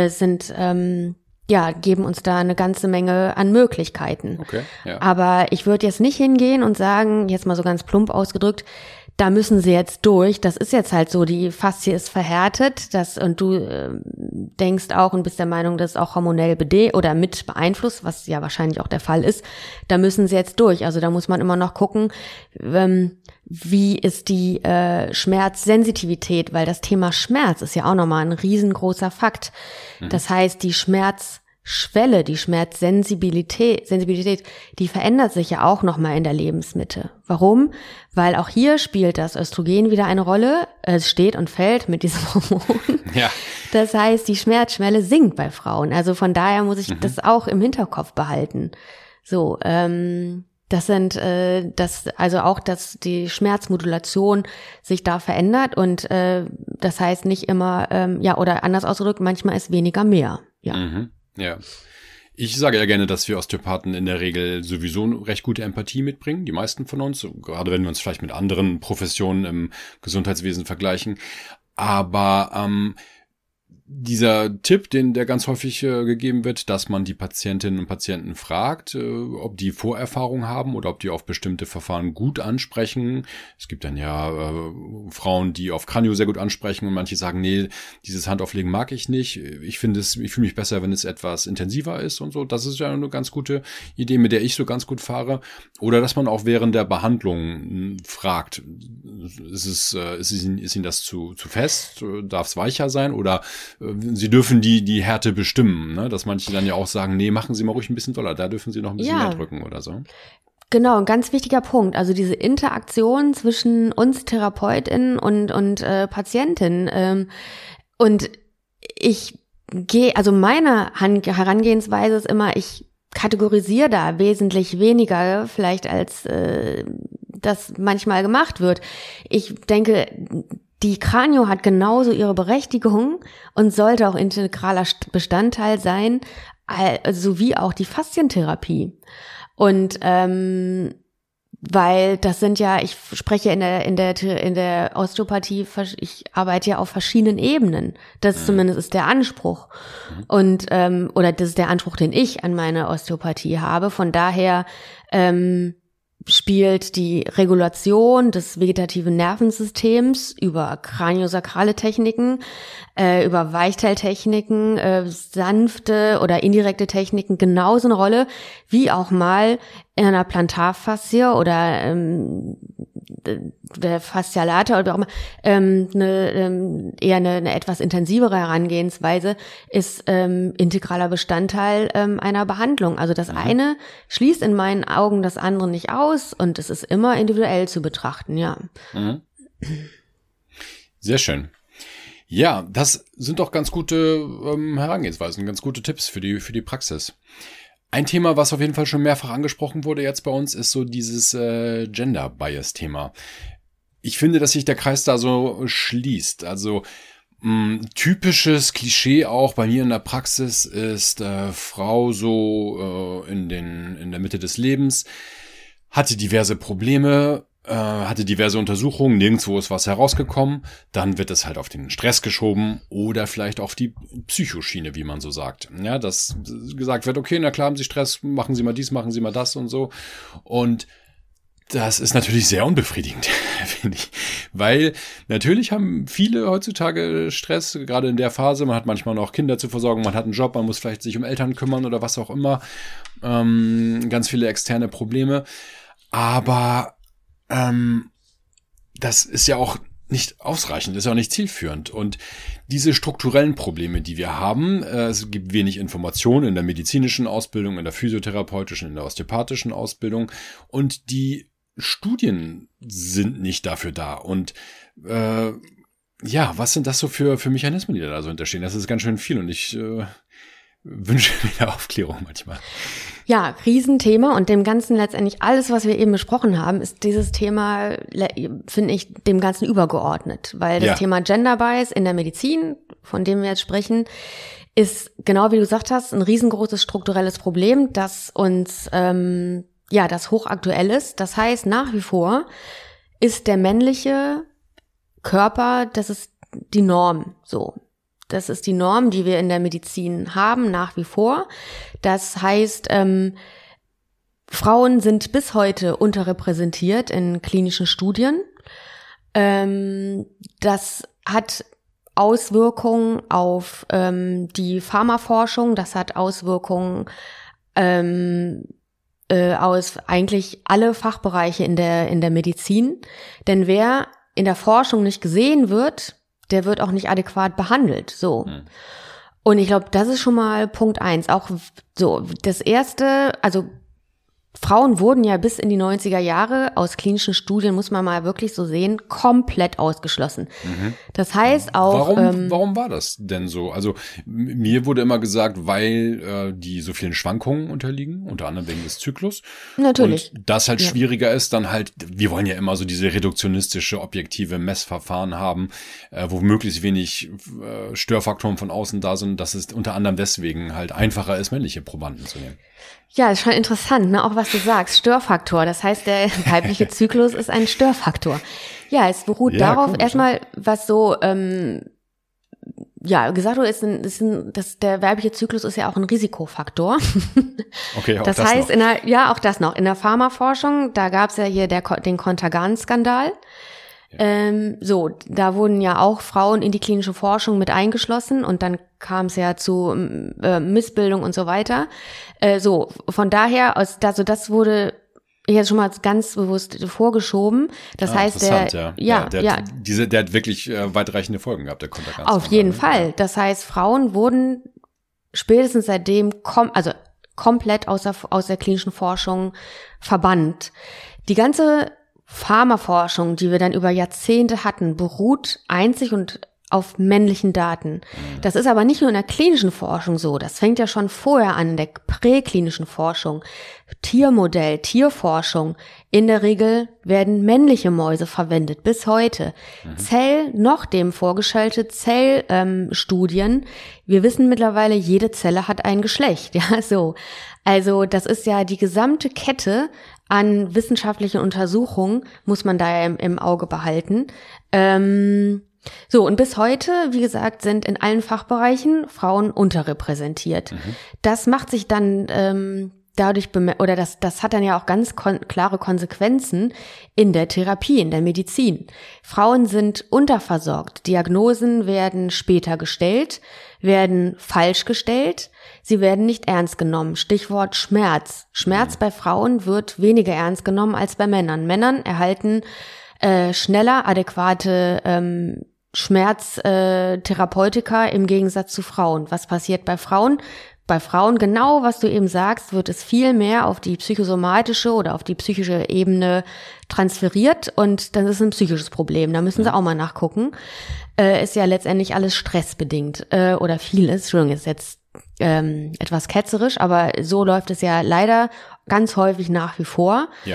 geben uns da eine ganze Menge an Möglichkeiten. Okay, ja. Aber ich würde jetzt nicht hingehen und sagen, jetzt mal so ganz plump ausgedrückt, da müssen sie jetzt durch. Das ist jetzt halt so, die Faszie ist verhärtet, und du denkst auch und bist der Meinung, das ist auch hormonell oder mit beeinflusst, was ja wahrscheinlich auch der Fall ist. Da müssen sie jetzt durch. Also da muss man immer noch gucken, wie ist die Schmerzsensitivität, weil das Thema Schmerz ist ja auch nochmal ein riesengroßer Fakt. Das heißt, die Schmerzschwelle, die Schmerzsensibilität, die verändert sich ja auch nochmal in der Lebensmitte. Warum? Weil auch hier spielt das Östrogen wieder eine Rolle. Es steht und fällt mit diesem Hormon. Ja. Das heißt, die Schmerzschwelle sinkt bei Frauen. Also von daher muss ich das auch im Hinterkopf behalten. So, dass die Schmerzmodulation sich da verändert und das heißt nicht immer, oder anders ausgedrückt, manchmal ist weniger mehr. Ja. Ja. Ich sage ja gerne, dass wir Osteopathen in der Regel sowieso recht gute Empathie mitbringen, die meisten von uns, gerade wenn wir uns vielleicht mit anderen Professionen im Gesundheitswesen vergleichen. Aber dieser Tipp, der ganz häufig gegeben wird, dass man die Patientinnen und Patienten fragt, ob die Vorerfahrung haben oder ob die auf bestimmte Verfahren gut ansprechen. Es gibt dann ja Frauen, die auf Kranio sehr gut ansprechen und manche sagen, nee, dieses Handauflegen mag ich nicht. Ich fühle mich besser, wenn es etwas intensiver ist und so. Das ist ja eine ganz gute Idee, mit der ich so ganz gut fahre. Oder dass man auch während der Behandlung fragt, ist Ihnen das zu fest? Darf es weicher sein? Oder Sie dürfen die Härte bestimmen, ne? Dass manche dann ja auch sagen, nee, machen Sie mal ruhig ein bisschen doller, da dürfen Sie noch ein bisschen mehr drücken oder so. Genau, ein ganz wichtiger Punkt. Also diese Interaktion zwischen uns TherapeutInnen und Patientinnen. Und meine Herangehensweise ist immer, ich kategorisiere da wesentlich weniger vielleicht als das manchmal gemacht wird. Ich denke, die Kranio hat genauso ihre Berechtigung und sollte auch integraler Bestandteil sein, sowie auch die Faszientherapie. Und weil das sind ja, ich spreche in der Osteopathie, ich arbeite ja auf verschiedenen Ebenen. Das zumindest ist der Anspruch. Und oder das ist der Anspruch, den ich an meine Osteopathie habe. Von daher spielt die Regulation des vegetativen Nervensystems über kraniosakrale Techniken, über Weichteiltechniken, sanfte oder indirekte Techniken genauso eine Rolle, wie auch mal in einer Plantarfaszie oder der Faszialata oder auch immer eher eine etwas intensivere Herangehensweise ist integraler Bestandteil einer Behandlung. Also das eine schließt in meinen Augen das andere nicht aus und es ist immer individuell zu betrachten, ja. Sehr schön. Ja, das sind doch ganz gute Herangehensweisen, ganz gute Tipps für die Praxis. Ein Thema, was auf jeden Fall schon mehrfach angesprochen wurde jetzt bei uns, ist so dieses Gender-Bias-Thema. Ich finde, dass sich der Kreis da so schließt. Also typisches Klischee auch bei mir in der Praxis ist Frau so in der Mitte des Lebens, hatte diverse Probleme, hatte diverse Untersuchungen, nirgendwo ist was herausgekommen, dann wird es halt auf den Stress geschoben oder vielleicht auf die Psychoschiene, wie man so sagt. Ja, dass gesagt wird, okay, na klar haben Sie Stress, machen Sie mal dies, machen Sie mal das und so. Und das ist natürlich sehr unbefriedigend, finde ich. Weil natürlich haben viele heutzutage Stress, gerade in der Phase. Man hat manchmal noch Kinder zu versorgen, man hat einen Job, man muss vielleicht sich um Eltern kümmern oder was auch immer. Ganz viele externe Probleme. Aber das ist ja auch nicht ausreichend, ist ja auch nicht zielführend. Und diese strukturellen Probleme, die wir haben, es gibt wenig Informationen in der medizinischen Ausbildung, in der physiotherapeutischen, in der osteopathischen Ausbildung und die Studien sind nicht dafür da. Und was sind das so für Mechanismen, die da so hinterstehen? Das ist ganz schön viel und ich wünsche mir Aufklärung manchmal. Ja, Riesenthema und dem Ganzen letztendlich alles, was wir eben besprochen haben, ist dieses Thema, finde ich, dem Ganzen übergeordnet. Weil das Thema Gender Bias in der Medizin, von dem wir jetzt sprechen, ist, genau wie du gesagt hast, ein riesengroßes strukturelles Problem, das uns, das hochaktuell ist. Das heißt, nach wie vor ist der männliche Körper, das ist die Norm, so. Das ist die Norm, die wir in der Medizin haben, nach wie vor. Das heißt, Frauen sind bis heute unterrepräsentiert in klinischen Studien. Das hat Auswirkungen auf die Pharmaforschung, das hat Auswirkungen aus eigentlich alle Fachbereiche in der Medizin. Denn wer in der Forschung nicht gesehen wird, der wird auch nicht adäquat behandelt, so. Und ich glaube, das ist schon mal Punkt 1. Auch so, das erste, also Frauen wurden ja bis in die 90er Jahre aus klinischen Studien, muss man mal wirklich so sehen, komplett ausgeschlossen. Das heißt auch... Warum war das denn so? Also mir wurde immer gesagt, weil die so vielen Schwankungen unterliegen, unter anderem wegen des Zyklus. Natürlich. Und das halt schwieriger ist, dann halt, wir wollen ja immer so diese reduktionistische, objektive Messverfahren haben, wo möglichst wenig Störfaktoren von außen da sind, dass es unter anderem deswegen halt einfacher ist, männliche Probanden zu nehmen. Ja, ist schon interessant, ne? Auch was du sagst, Störfaktor. Das heißt, der weibliche Zyklus ist ein Störfaktor. Ja, es beruht darauf erstmal, was so ja, gesagt wurde, der weibliche Zyklus ist ja auch ein Risikofaktor. Okay, auch das heißt, auch das noch. In der Pharmaforschung, da gab es ja hier den Contergan-Skandal. Ja. Da wurden ja auch Frauen in die klinische Forschung mit eingeschlossen und dann kam es ja zu Missbildung und so weiter. Von daher, das wurde jetzt schon mal ganz bewusst vorgeschoben. Das heißt, der hat wirklich weitreichende Folgen gehabt, der Contergan. Auf jeden Fall. Das heißt, Frauen wurden spätestens seitdem komplett aus der klinischen Forschung verbannt. Die ganze Pharmaforschung, die wir dann über Jahrzehnte hatten, beruht einzig und auf männlichen Daten. Das ist aber nicht nur in der klinischen Forschung so. Das fängt ja schon vorher an, in der präklinischen Forschung. Tiermodell, Tierforschung. In der Regel werden männliche Mäuse verwendet, bis heute. Noch dem vorgestellte Zellstudien. Wir wissen mittlerweile, jede Zelle hat ein Geschlecht. Ja, so. Also, das ist ja die gesamte Kette an wissenschaftlichen Untersuchungen, muss man da ja im Auge behalten. Und bis heute, wie gesagt, sind in allen Fachbereichen Frauen unterrepräsentiert. Das macht sich dann das hat dann ja auch ganz klare Konsequenzen in der Therapie, in der Medizin. Frauen sind unterversorgt. Diagnosen werden später gestellt, werden falsch gestellt. Sie werden nicht ernst genommen. Stichwort Schmerz. Schmerz bei Frauen wird weniger ernst genommen als bei Männern. Männern erhalten schneller adäquate Schmerztherapeutika im Gegensatz zu Frauen. Was passiert bei Frauen? Bei Frauen, genau was du eben sagst, wird es viel mehr auf die psychosomatische oder auf die psychische Ebene transferiert und das ist ein psychisches Problem. Da müssen sie auch mal nachgucken. Ist ja letztendlich alles stressbedingt oder vieles. Entschuldigung, ist jetzt etwas ketzerisch, aber so läuft es ja leider ganz häufig nach wie vor. Ja.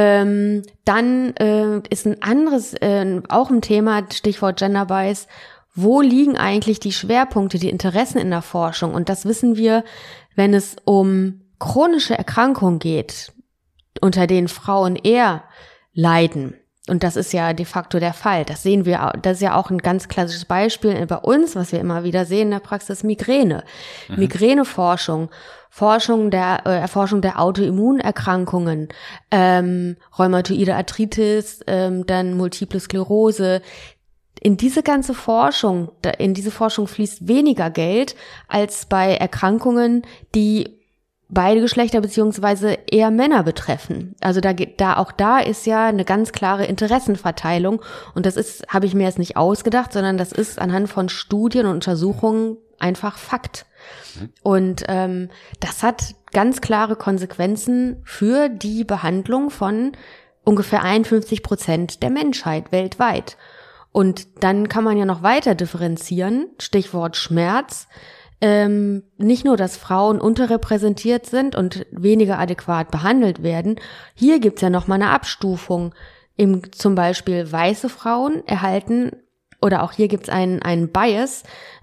Dann ist ein anderes, auch ein Thema, Stichwort Gender Bias. Wo liegen eigentlich die Schwerpunkte, die Interessen in der Forschung? Und das wissen wir, wenn es um chronische Erkrankungen geht, unter denen Frauen eher leiden. Und das ist ja de facto der Fall. Das sehen wir, das ist ja auch ein ganz klassisches Beispiel bei uns, was wir immer wieder sehen in der Praxis, Migräne. Migräneforschung, Erforschung der Autoimmunerkrankungen, rheumatoide Arthritis, dann Multiple Sklerose. In diese Forschung fließt weniger Geld als bei Erkrankungen, die beide Geschlechter beziehungsweise eher Männer betreffen. Also da ist ja eine ganz klare Interessenverteilung und habe ich mir jetzt nicht ausgedacht, sondern das ist anhand von Studien und Untersuchungen einfach Fakt. Und das hat ganz klare Konsequenzen für die Behandlung von ungefähr 51% der Menschheit weltweit. Und dann kann man ja noch weiter differenzieren, Stichwort Schmerz. Nicht nur, dass Frauen unterrepräsentiert sind und weniger adäquat behandelt werden. Hier gibt's ja noch mal eine Abstufung. Zum Beispiel weiße Frauen erhalten, oder auch hier gibt's einen Bias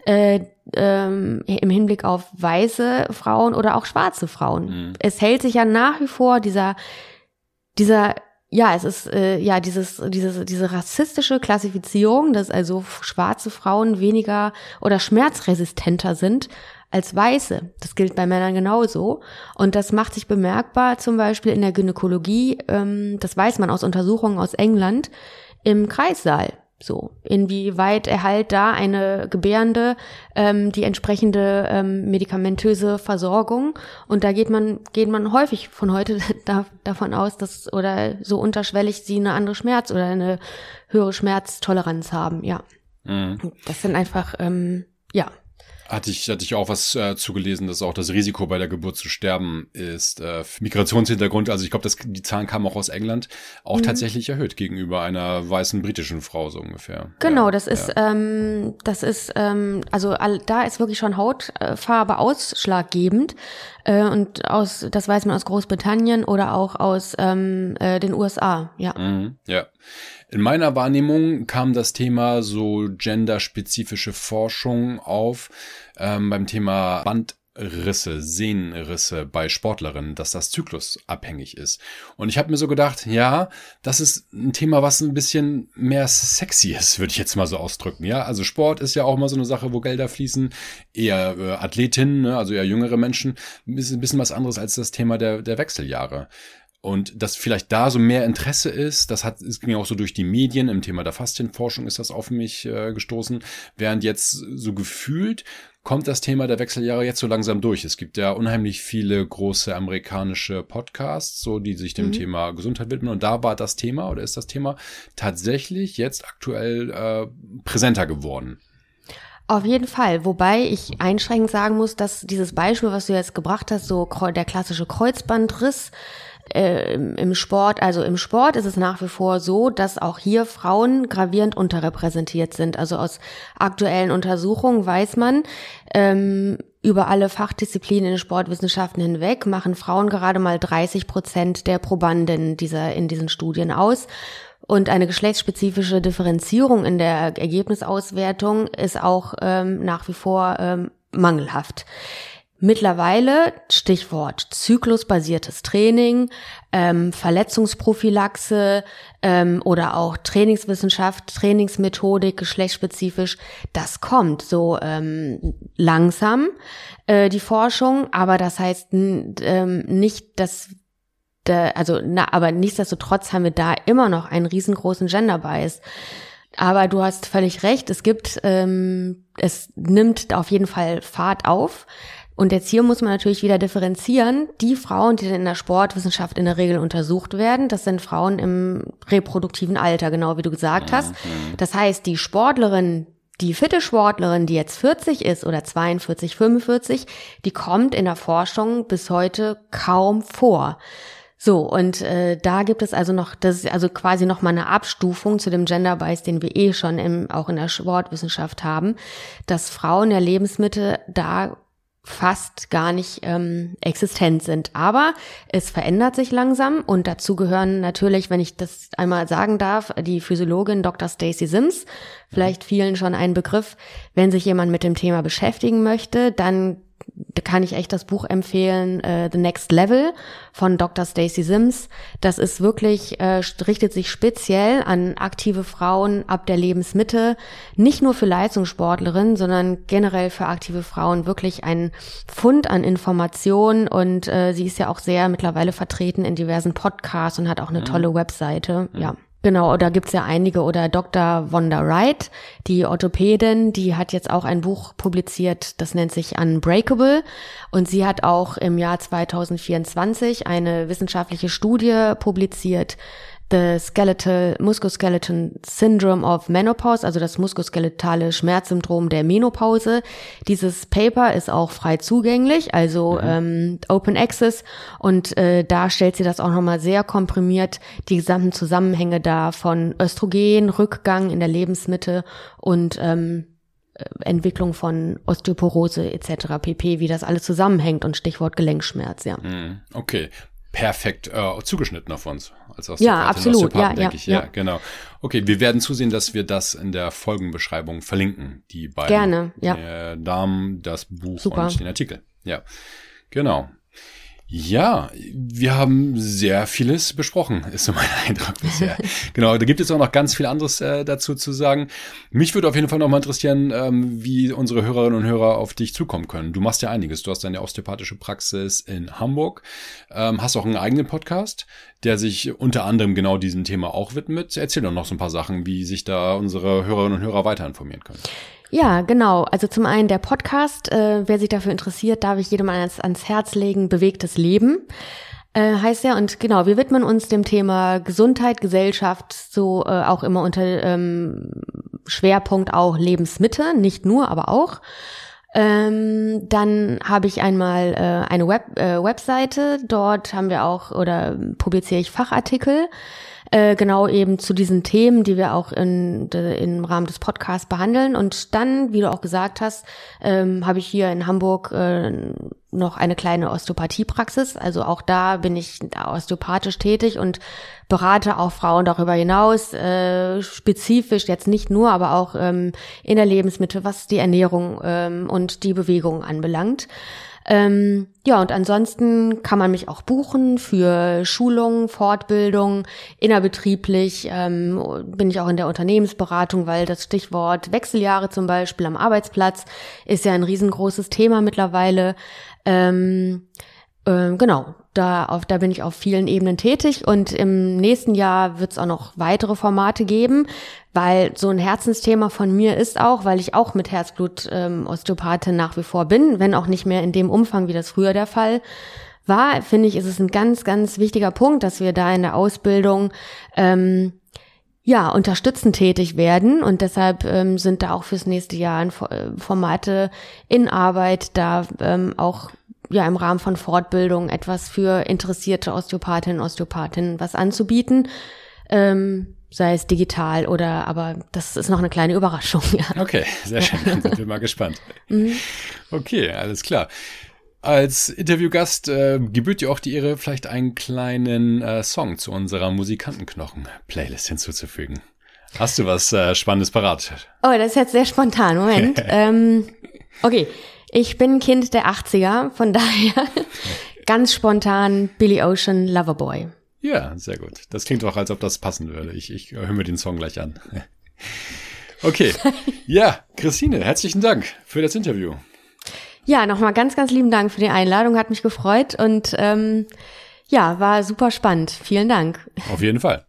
im Hinblick auf weiße Frauen oder auch schwarze Frauen. Es hält sich ja nach wie vor diese rassistische Klassifizierung, dass also schwarze Frauen weniger oder schmerzresistenter sind als weiße. Das gilt bei Männern genauso. Und das macht sich bemerkbar zum Beispiel in der Gynäkologie, das weiß man aus Untersuchungen aus England, im Kreissaal. So, inwieweit erhält da eine Gebärende die entsprechende medikamentöse Versorgung? Und da geht man häufig von heute davon aus, dass oder so unterschwellig sie eine andere Schmerz oder eine höhere Schmerztoleranz haben. Ja, Das sind einfach Hatte ich auch was zugelesen, dass auch das Risiko bei der Geburt zu sterben ist Migrationshintergrund, also ich glaube, die Zahlen kamen auch aus England, auch tatsächlich erhöht gegenüber einer weißen britischen Frau so ungefähr. Genau, da ist wirklich schon Hautfarbe ausschlaggebend und das weiß man aus Großbritannien oder auch aus den USA, ja. Ja. In meiner Wahrnehmung kam das Thema so genderspezifische Forschung auf beim Thema Risse, Sehnenrisse bei Sportlerinnen, dass das zyklusabhängig ist. Und ich habe mir so gedacht, ja, das ist ein Thema, was ein bisschen mehr sexy ist, würde ich jetzt mal so ausdrücken. Ja, also Sport ist ja auch mal so eine Sache, wo Gelder fließen, eher Athletinnen, ne, also eher jüngere Menschen, ist ein bisschen was anderes als das Thema der Wechseljahre. Und dass vielleicht da so mehr Interesse ist, es ging auch so durch die Medien, im Thema der Faszienforschung ist das auf mich gestoßen, während jetzt so gefühlt kommt das Thema der Wechseljahre jetzt so langsam durch. Es gibt ja unheimlich viele große amerikanische Podcasts, so die sich dem Thema Gesundheit widmen. Und da war das Thema oder ist das Thema tatsächlich jetzt aktuell präsenter geworden. Auf jeden Fall, wobei ich einschränkend sagen muss, dass dieses Beispiel, was du jetzt gebracht hast, so der klassische Kreuzbandriss, im Sport ist es nach wie vor so, dass auch hier Frauen gravierend unterrepräsentiert sind. Also aus aktuellen Untersuchungen weiß man, über alle Fachdisziplinen in den Sportwissenschaften hinweg machen Frauen gerade mal 30% der Probanden in diesen Studien aus. Und eine geschlechtsspezifische Differenzierung in der Ergebnisauswertung ist auch nach wie vor mangelhaft. Mittlerweile, Stichwort zyklusbasiertes Training, Verletzungsprophylaxe oder auch Trainingswissenschaft, Trainingsmethodik, geschlechtsspezifisch, das kommt so langsam, die Forschung, aber das heißt nicht, dass aber nichtsdestotrotz haben wir da immer noch einen riesengroßen Gender Bias. Aber du hast völlig recht, es nimmt auf jeden Fall Fahrt auf. Und jetzt hier muss man natürlich wieder differenzieren. Die Frauen, die in der Sportwissenschaft in der Regel untersucht werden, das sind Frauen im reproduktiven Alter, genau wie du gesagt hast. Das heißt, die fitte Sportlerin, die jetzt 40 ist oder 42, 45, die kommt in der Forschung bis heute kaum vor. So, und da gibt es also das ist also quasi noch mal eine Abstufung zu dem Gender Bias, den wir schon auch in der Sportwissenschaft haben, dass Frauen in der Lebensmitte da fast gar nicht existent sind. Aber es verändert sich langsam und dazu gehören natürlich, wenn ich das einmal sagen darf, die Physiologin Dr. Stacy Sims, vielleicht vielen schon ein Begriff. Wenn sich jemand mit dem Thema beschäftigen möchte, dann kann ich echt das Buch empfehlen, The Next Level von Dr. Stacy Sims. Das ist wirklich, richtet sich speziell an aktive Frauen ab der Lebensmitte, nicht nur für Leistungssportlerinnen, sondern generell für aktive Frauen wirklich ein Fund an Informationen und sie ist ja auch sehr mittlerweile vertreten in diversen Podcasts und hat auch eine tolle Webseite, ja. Genau, da gibt's ja einige. Oder Dr. Wanda Wright, die Orthopädin, die hat jetzt auch ein Buch publiziert, das nennt sich Unbreakable. Und sie hat auch im Jahr 2024 eine wissenschaftliche Studie publiziert, The Musculoskeletal Syndrome of Menopause, also das muskuloskeletale Schmerzsyndrom der Menopause. Dieses Paper ist auch frei zugänglich, also Open Access, und da stellt sie das auch nochmal sehr komprimiert, die gesamten Zusammenhänge dar von Östrogen, Rückgang in der Lebensmitte und Entwicklung von Osteoporose etc. pp., wie das alles zusammenhängt und Stichwort Gelenkschmerz, ja. Okay. Perfekt zugeschnitten auf uns. Als ja, absolut. Denke ich. Ja, genau. Okay, wir werden zusehen, dass wir das in der Folgenbeschreibung verlinken. Die beiden. Gerne, ja. Damen, das Buch Super. Und den Artikel. Ja, genau. Ja, wir haben sehr vieles besprochen, ist so mein Eindruck bisher. Genau, da gibt es auch noch ganz viel anderes dazu zu sagen. Mich würde auf jeden Fall noch mal interessieren, wie unsere Hörerinnen und Hörer auf dich zukommen können. Du machst ja einiges. Du hast deine osteopathische Praxis in Hamburg, hast auch einen eigenen Podcast, der sich unter anderem genau diesem Thema auch widmet. Erzähl doch noch so ein paar Sachen, wie sich da unsere Hörerinnen und Hörer weiter informieren können. Ja, genau. Also zum einen der Podcast, wer sich dafür interessiert, darf ich jedem ans Herz legen, bewegtes Leben heißt ja. Und genau, wir widmen uns dem Thema Gesundheit, Gesellschaft, so auch immer unter Schwerpunkt auch Lebensmitte, nicht nur, aber auch. Dann habe ich einmal eine Webseite, dort haben wir auch oder publiziere ich Fachartikel, genau eben zu diesen Themen, die wir auch im Rahmen des Podcasts behandeln. Und dann, wie du auch gesagt hast, habe ich hier in Hamburg noch eine kleine Osteopathiepraxis. Also auch da bin ich osteopathisch tätig und berate auch Frauen darüber hinaus, spezifisch jetzt nicht nur, aber auch in der Lebensmitte, was die Ernährung und die Bewegung anbelangt. Ja, und ansonsten kann man mich auch buchen für Schulungen, Fortbildung, innerbetrieblich bin ich auch in der Unternehmensberatung, weil das Stichwort Wechseljahre zum Beispiel am Arbeitsplatz ist ja ein riesengroßes Thema mittlerweile. Genau, da bin ich auf vielen Ebenen tätig und im nächsten Jahr wird es auch noch weitere Formate geben, weil so ein Herzensthema von mir ist auch, weil ich auch mit Herzblut Osteopathin nach wie vor bin, wenn auch nicht mehr in dem Umfang, wie das früher der Fall war, finde ich, ist es ein ganz, ganz wichtiger Punkt, dass wir da in der Ausbildung unterstützend tätig werden und deshalb sind da auch fürs nächste Jahr Formate in Arbeit, da auch im Rahmen von Fortbildung etwas für interessierte Osteopathinnen und Osteopathen was anzubieten, sei es digital aber das ist noch eine kleine Überraschung. Ja. Okay, sehr schön, dann sind wir mal gespannt. Okay, alles klar. Als Interviewgast gebührt dir auch die Ehre, vielleicht einen kleinen Song zu unserer Musikantenknochen-Playlist hinzuzufügen. Hast du was Spannendes parat? Oh, das ist jetzt sehr spontan. Moment. Okay. Ich bin ein Kind der 80er, von daher ganz spontan Billy Ocean, Loverboy. Ja, sehr gut. Das klingt auch, als ob das passen würde. Ich höre mir den Song gleich an. Okay. Ja, Christine, herzlichen Dank für das Interview. Ja, nochmal ganz, ganz lieben Dank für die Einladung. Hat mich gefreut und war super spannend. Vielen Dank. Auf jeden Fall.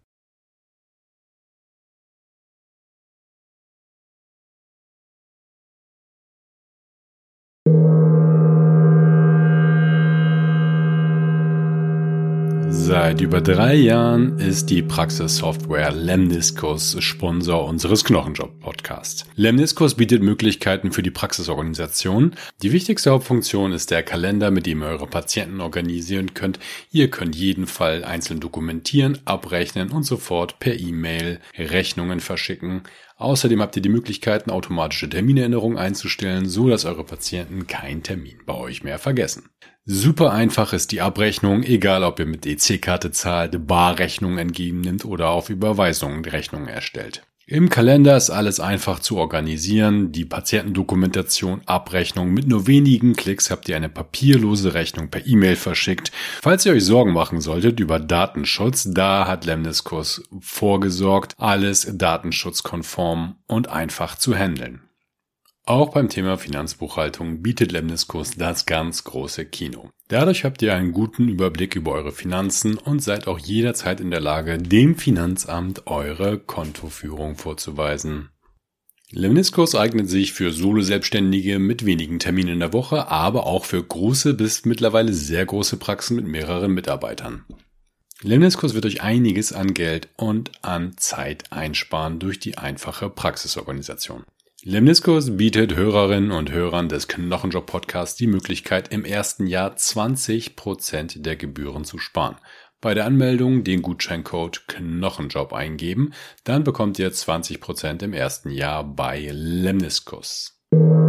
Seit über 3 Jahren ist die Praxissoftware Lemniscus Sponsor unseres Knochenjob-Podcasts. Lemniscus bietet Möglichkeiten für die Praxisorganisation. Die wichtigste Hauptfunktion ist der Kalender, mit dem ihr eure Patienten organisieren könnt. Ihr könnt jeden Fall einzeln dokumentieren, abrechnen und sofort per E-Mail Rechnungen verschicken. Außerdem habt ihr die Möglichkeiten, automatische Terminerinnerungen einzustellen, so dass eure Patienten keinen Termin bei euch mehr vergessen. Super einfach ist die Abrechnung, egal ob ihr mit EC-Karte zahlt, Barrechnungen entgegennimmt oder auf Überweisungen Rechnungen erstellt. Im Kalender ist alles einfach zu organisieren, die Patientendokumentation, Abrechnung. Mit nur wenigen Klicks habt ihr eine papierlose Rechnung per E-Mail verschickt. Falls ihr euch Sorgen machen solltet über Datenschutz, da hat Lemniscus vorgesorgt, alles datenschutzkonform und einfach zu handeln. Auch beim Thema Finanzbuchhaltung bietet Lemniscus das ganz große Kino. Dadurch habt ihr einen guten Überblick über eure Finanzen und seid auch jederzeit in der Lage, dem Finanzamt eure Kontoführung vorzuweisen. Lemniscus eignet sich für Solo-Selbstständige mit wenigen Terminen in der Woche, aber auch für große bis mittlerweile sehr große Praxen mit mehreren Mitarbeitern. Lemniscus wird euch einiges an Geld und an Zeit einsparen durch die einfache Praxisorganisation. Lemniscus bietet Hörerinnen und Hörern des Knochenjob-Podcasts die Möglichkeit, im ersten Jahr 20% der Gebühren zu sparen. Bei der Anmeldung den Gutscheincode Knochenjob eingeben, dann bekommt ihr 20% im ersten Jahr bei Lemniscus.